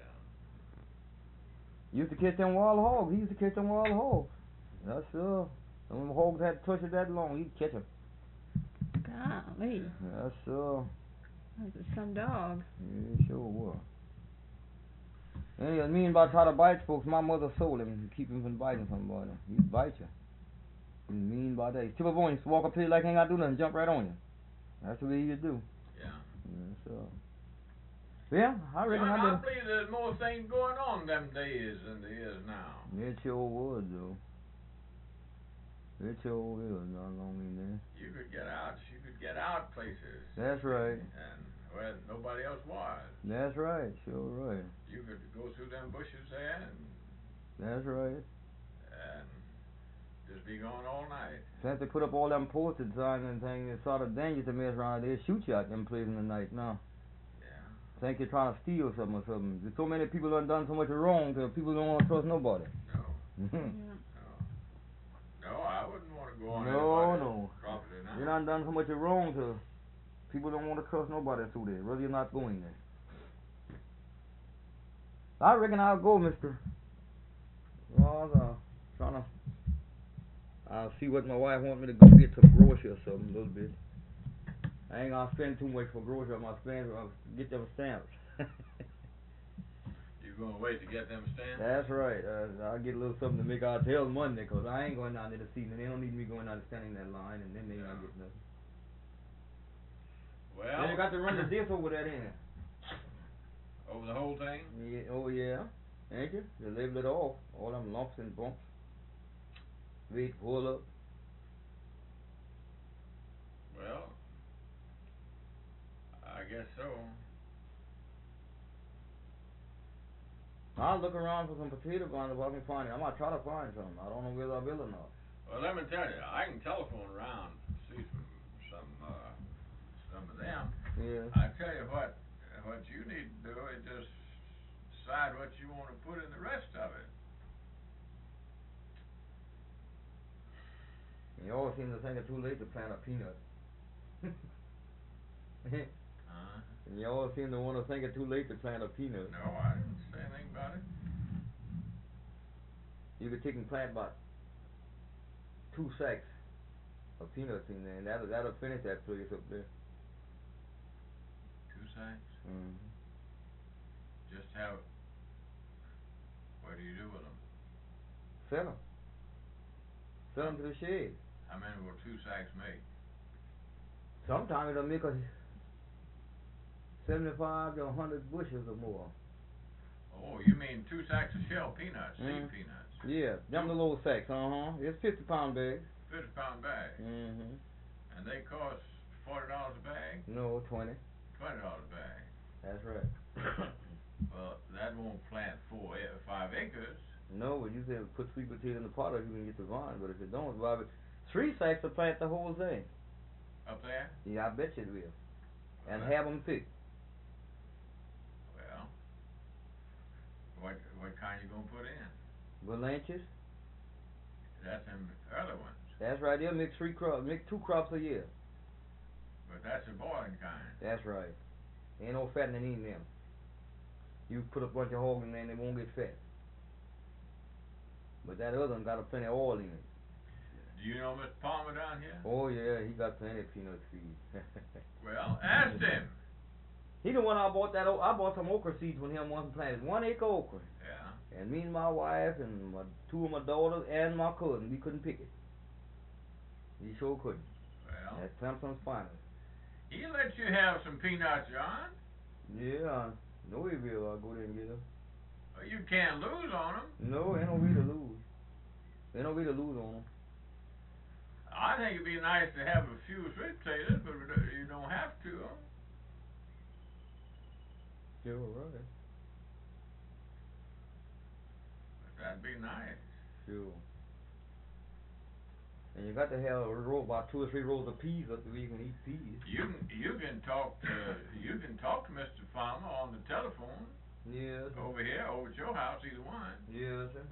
Yeah. Used to catch them wild hogs. He used to catch them wild hogs. Yes sir. Them hogs had to touch it that long, he'd catch them. Golly. Yes sir. That's some dog. Yeah, sure was. And he was mean about trying to bite folks. My mother sold him to keep him from biting somebody. He'd bite you. He was mean about that. He'd tip up on you, just walk up to you like he ain't got to do nothing, jump right on you. That's the way he'd do. Yeah. Yes sir. Yeah, I reckon I I better. believe there's more things going on them days than there is now. It sure was though. It sure is, not long in there. You could get out places. That's right. And where nobody else was. That's right, sure right. You could go through them bushes there and That's right. just be gone all night. Since they put up all them posted signs and things, it's sort of dangerous to mess around. They'll shoot you out them places in the night now. Yeah. Think you're trying to steal something or something. There's so many people that done so much wrong that people don't want to trust nobody. No. Yeah. No, I wouldn't want to go on No, anybody's no. property now. You done done so much wrong to people don't want to trust nobody through there. Rather you're not going there. I reckon I'll go, mister. Well, trying to I'll see what my wife wants me to go get some grocery or something a little bit. I ain't gonna spend too much for grocery. I'm gonna get them stamps. You gonna wait to get them stamps? That's right. I'll get a little something to make out till Monday, cause I ain't going down there this evening. They don't need me going down there standing in that line, and then they ain't gonna get nothing. Well, Then you got to run the disc over that in. over the whole thing? Yeah, oh yeah, ain't you? You label it off. All them lumps and bumps. Wait, pull up. Well, I guess so. I'll look around for some potato vines if I can find it. I might try to find some. I don't know whether I will or not. Well, let me tell you, I can telephone around, see some of them. Yeah. I tell you what you need to do is just decide what you want to put in the rest of it. You always seem to think it's too late to plant a peanut. And you always seem to want to think it's too late to plant a peanut. No, I didn't say anything about it. You could take and plant about 2 sacks of peanuts in there, and that'll finish that place up there. 2 sacks? Mm-hmm. Just have. What do you do with them? Sell them. Sell them to the shed. How many will 2 sacks make? Sometimes it'll make 75 to 100 bushels or more. Oh, you mean 2 sacks of shell peanuts, seed peanuts? Yeah, them the little sacks, It's 50-pound bags. 50-pound bags. Mm-hmm. And they cost $40 a bag? No, 20. $20 a bag. That's right. Well, that won't plant 5 acres. No, but you can put sweet potato in the pot, you can get the vine. But if you don't, Bobby, 3 sacks will plant the whole thing. Up there? Yeah, I bet you it will. And Well, have them picked. Well, what kind you gonna put in? Valanches. That's them other ones. That's right. They'll make 2 crops a year. But that's a boiling kind. That's right. Ain't no fattening in them. You put a bunch of hogs in there and they won't get fat. But that other one got a plenty of oil in it. Do you know Mr. Palmer down here? Oh yeah, he got plenty of peanut seeds. Well, ask him. He the one I bought I bought some okra seeds when him once planted 1 acre okra. Yeah. And me and my wife and 2 of my daughters and my cousin, we couldn't pick it. We sure couldn't. Well, That's Clemson's finest. he let you have some peanuts, John. Yeah, no he will. I'll go there and get them. Well, you can't lose on them. No, ain't no way to lose. Ain't no way to lose on them. I think it'd be nice to have a few sweet potatoes, but you don't have to. You're right. But that'd be nice. Sure. And you got to have about 2 or 3 rows of peas up there you can eat peas. You can talk to Mr. Farmer on the telephone. Yes. Over here, over at your house, either one. Yes, sir.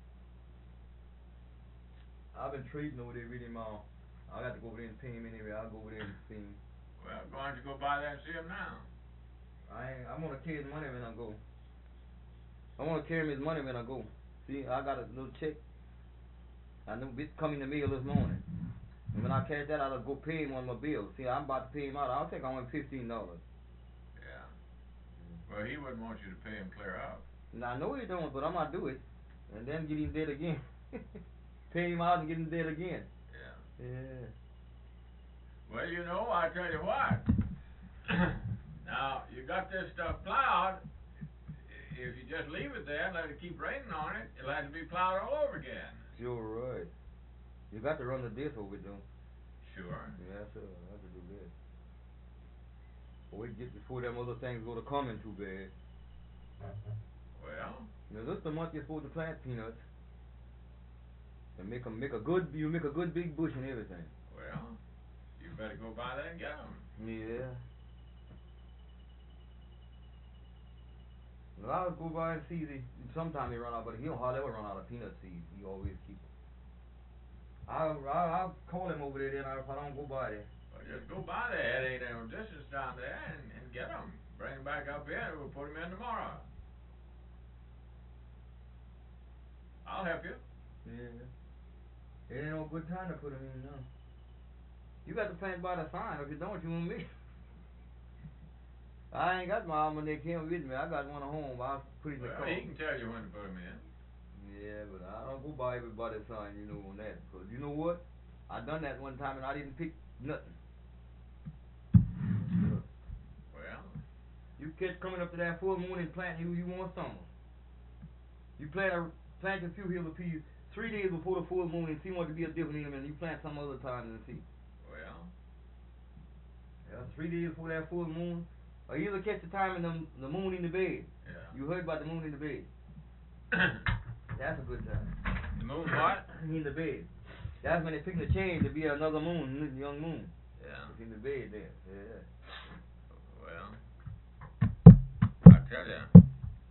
I've been trading over there with him. I got to go over there and pay him anyway. I'll go over there and see him. Well, why don't you go by there and see him now? I'm gonna carry his money when I go. I wanna carry him his money when I go. See, I got a little check. I know it's coming in the mail this morning. And when I cash that, I'll go pay him on my bill. See, I'm about to pay him out. I'll think I want $15. Yeah. Well, he wouldn't want you to pay him clear out. Now I know he don't, but I'm gonna do it, and then get him dead again. Pay him out and get him dead again. Yeah. Yeah. Well, you know, I tell you what. Now, you got this stuff plowed. If you just leave it there and let it keep raining on it, it'll have to be plowed all over again. Sure right. You got to run the disc over it, though. Sure. Yeah, sir. I have to do that. Wait, get before them other things go to coming too bad. Well. Now, this the month you're supposed to plant peanuts. And make a good big bush and everything. Well, you better go by there and get them. Yeah. Well, I'll go by and see. Sometime he run out, but he don't hardly ever run out of peanut seeds. He always keep. I'll call him over there then if I don't go by there. Well, just go by there. It ain't no distance down there and get them. Bring them back up here and we'll put them in tomorrow. I'll help you. Yeah. It ain't no good time to put them in now. You got to plant by the sign. If you don't, you won't miss. I ain't got my almanac here with me. I got one at home. I'll put it in the car. He can tell you when to put them in. Yeah, but I don't go by everybody's sign, on that. Because you know what? I done that one time and I didn't pick nothing. Well. You catch coming up to that full moon and planting you want summer. You plant a few hills of peas 3 days before the full moon and see what to be a difference in them, and you plant some other time and see. Well. Yeah, 3 days before that full moon. Or you ever catch the time in the moon in the bed? Yeah. You heard about the moon in the bed? That's a good time. The moon what? In the bed. That's when they pick the change to be another moon, young moon. Yeah. It's in the bed there. Yeah. Well, I tell you,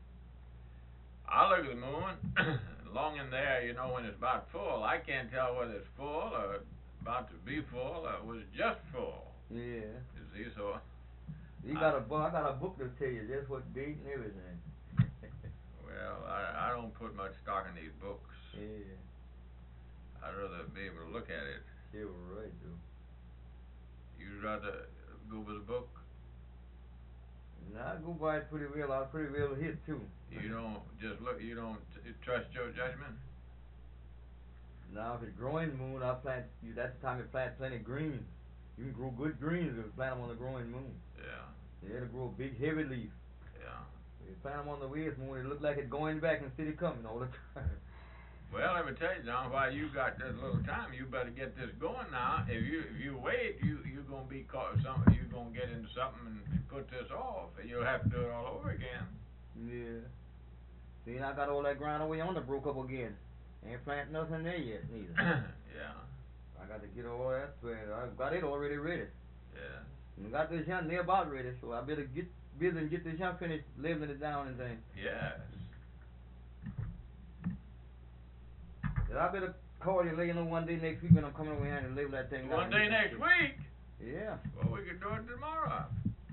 I look at the moon, long in there, when it's about full. I can't tell whether it's full or about to be full or was just full. Yeah. You see, so. I got a book to tell you just what date and everything. Well, I don't put much stock in these books. Yeah. I'd rather be able to look at it. Still right, though. You'd rather go with a book? Nah, I go by it pretty well. I pretty well hit, too. You don't just look, you don't trust your judgment? Now, if it's growing moon, I plant, that's the time you plant plenty greens. You can grow good greens if you plant them on the growing moon. Yeah. Yeah, it'll grow a big, heavy leaf. Yeah. If you plant them on the west moon, it look like it's going back instead of coming all the time. Well, let me tell you, John, while you got this little time, you better get this going now. If you wait, you're gonna be caught something. You're gonna get into something and put this off, and you'll have to do it all over again. Yeah. See, I got all that ground away on the broke up again. Ain't planted nothing there yet, neither. Yeah. I got to get all that planted. I've got it already ready. Yeah. I got this young near about ready, so I better get busy and get this young finished leveling it down and things. Yes. Then I better call you and let you know one day next week when I'm coming over here and level that thing down. One day next week? Yeah. Well, we could do it tomorrow.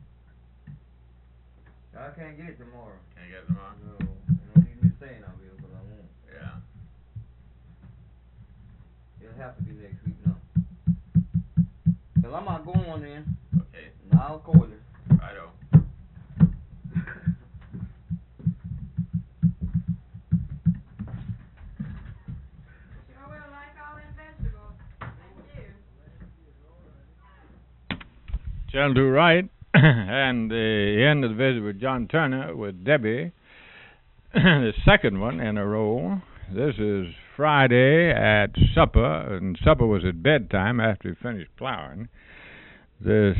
I can't get it tomorrow. Can't get it tomorrow? No. You don't need me saying I will, but I won't. Yeah. It'll have to be next week now. Well, I'm not going on then. Okay. Now I'll call you. Righto. Sure will like all them vegetables. Thank you. Channel 2 right. And the end of the visit with John Turner with Debbie. The second one in a row. This is Friday at supper, and supper was at bedtime after he finished plowing. And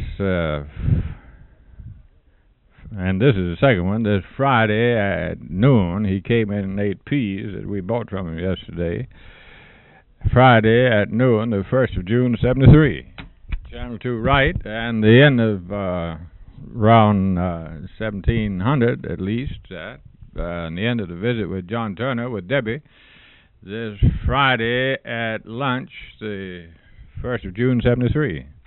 this is the second one. This Friday at noon, he came in and ate peas that we bought from him yesterday. Friday at noon, the 1st of June, 73. Channel 2 right, and the end of around 1700 at least, and the end of the visit with John Turner with Debbie. This Friday at lunch, the 1st of June, 73.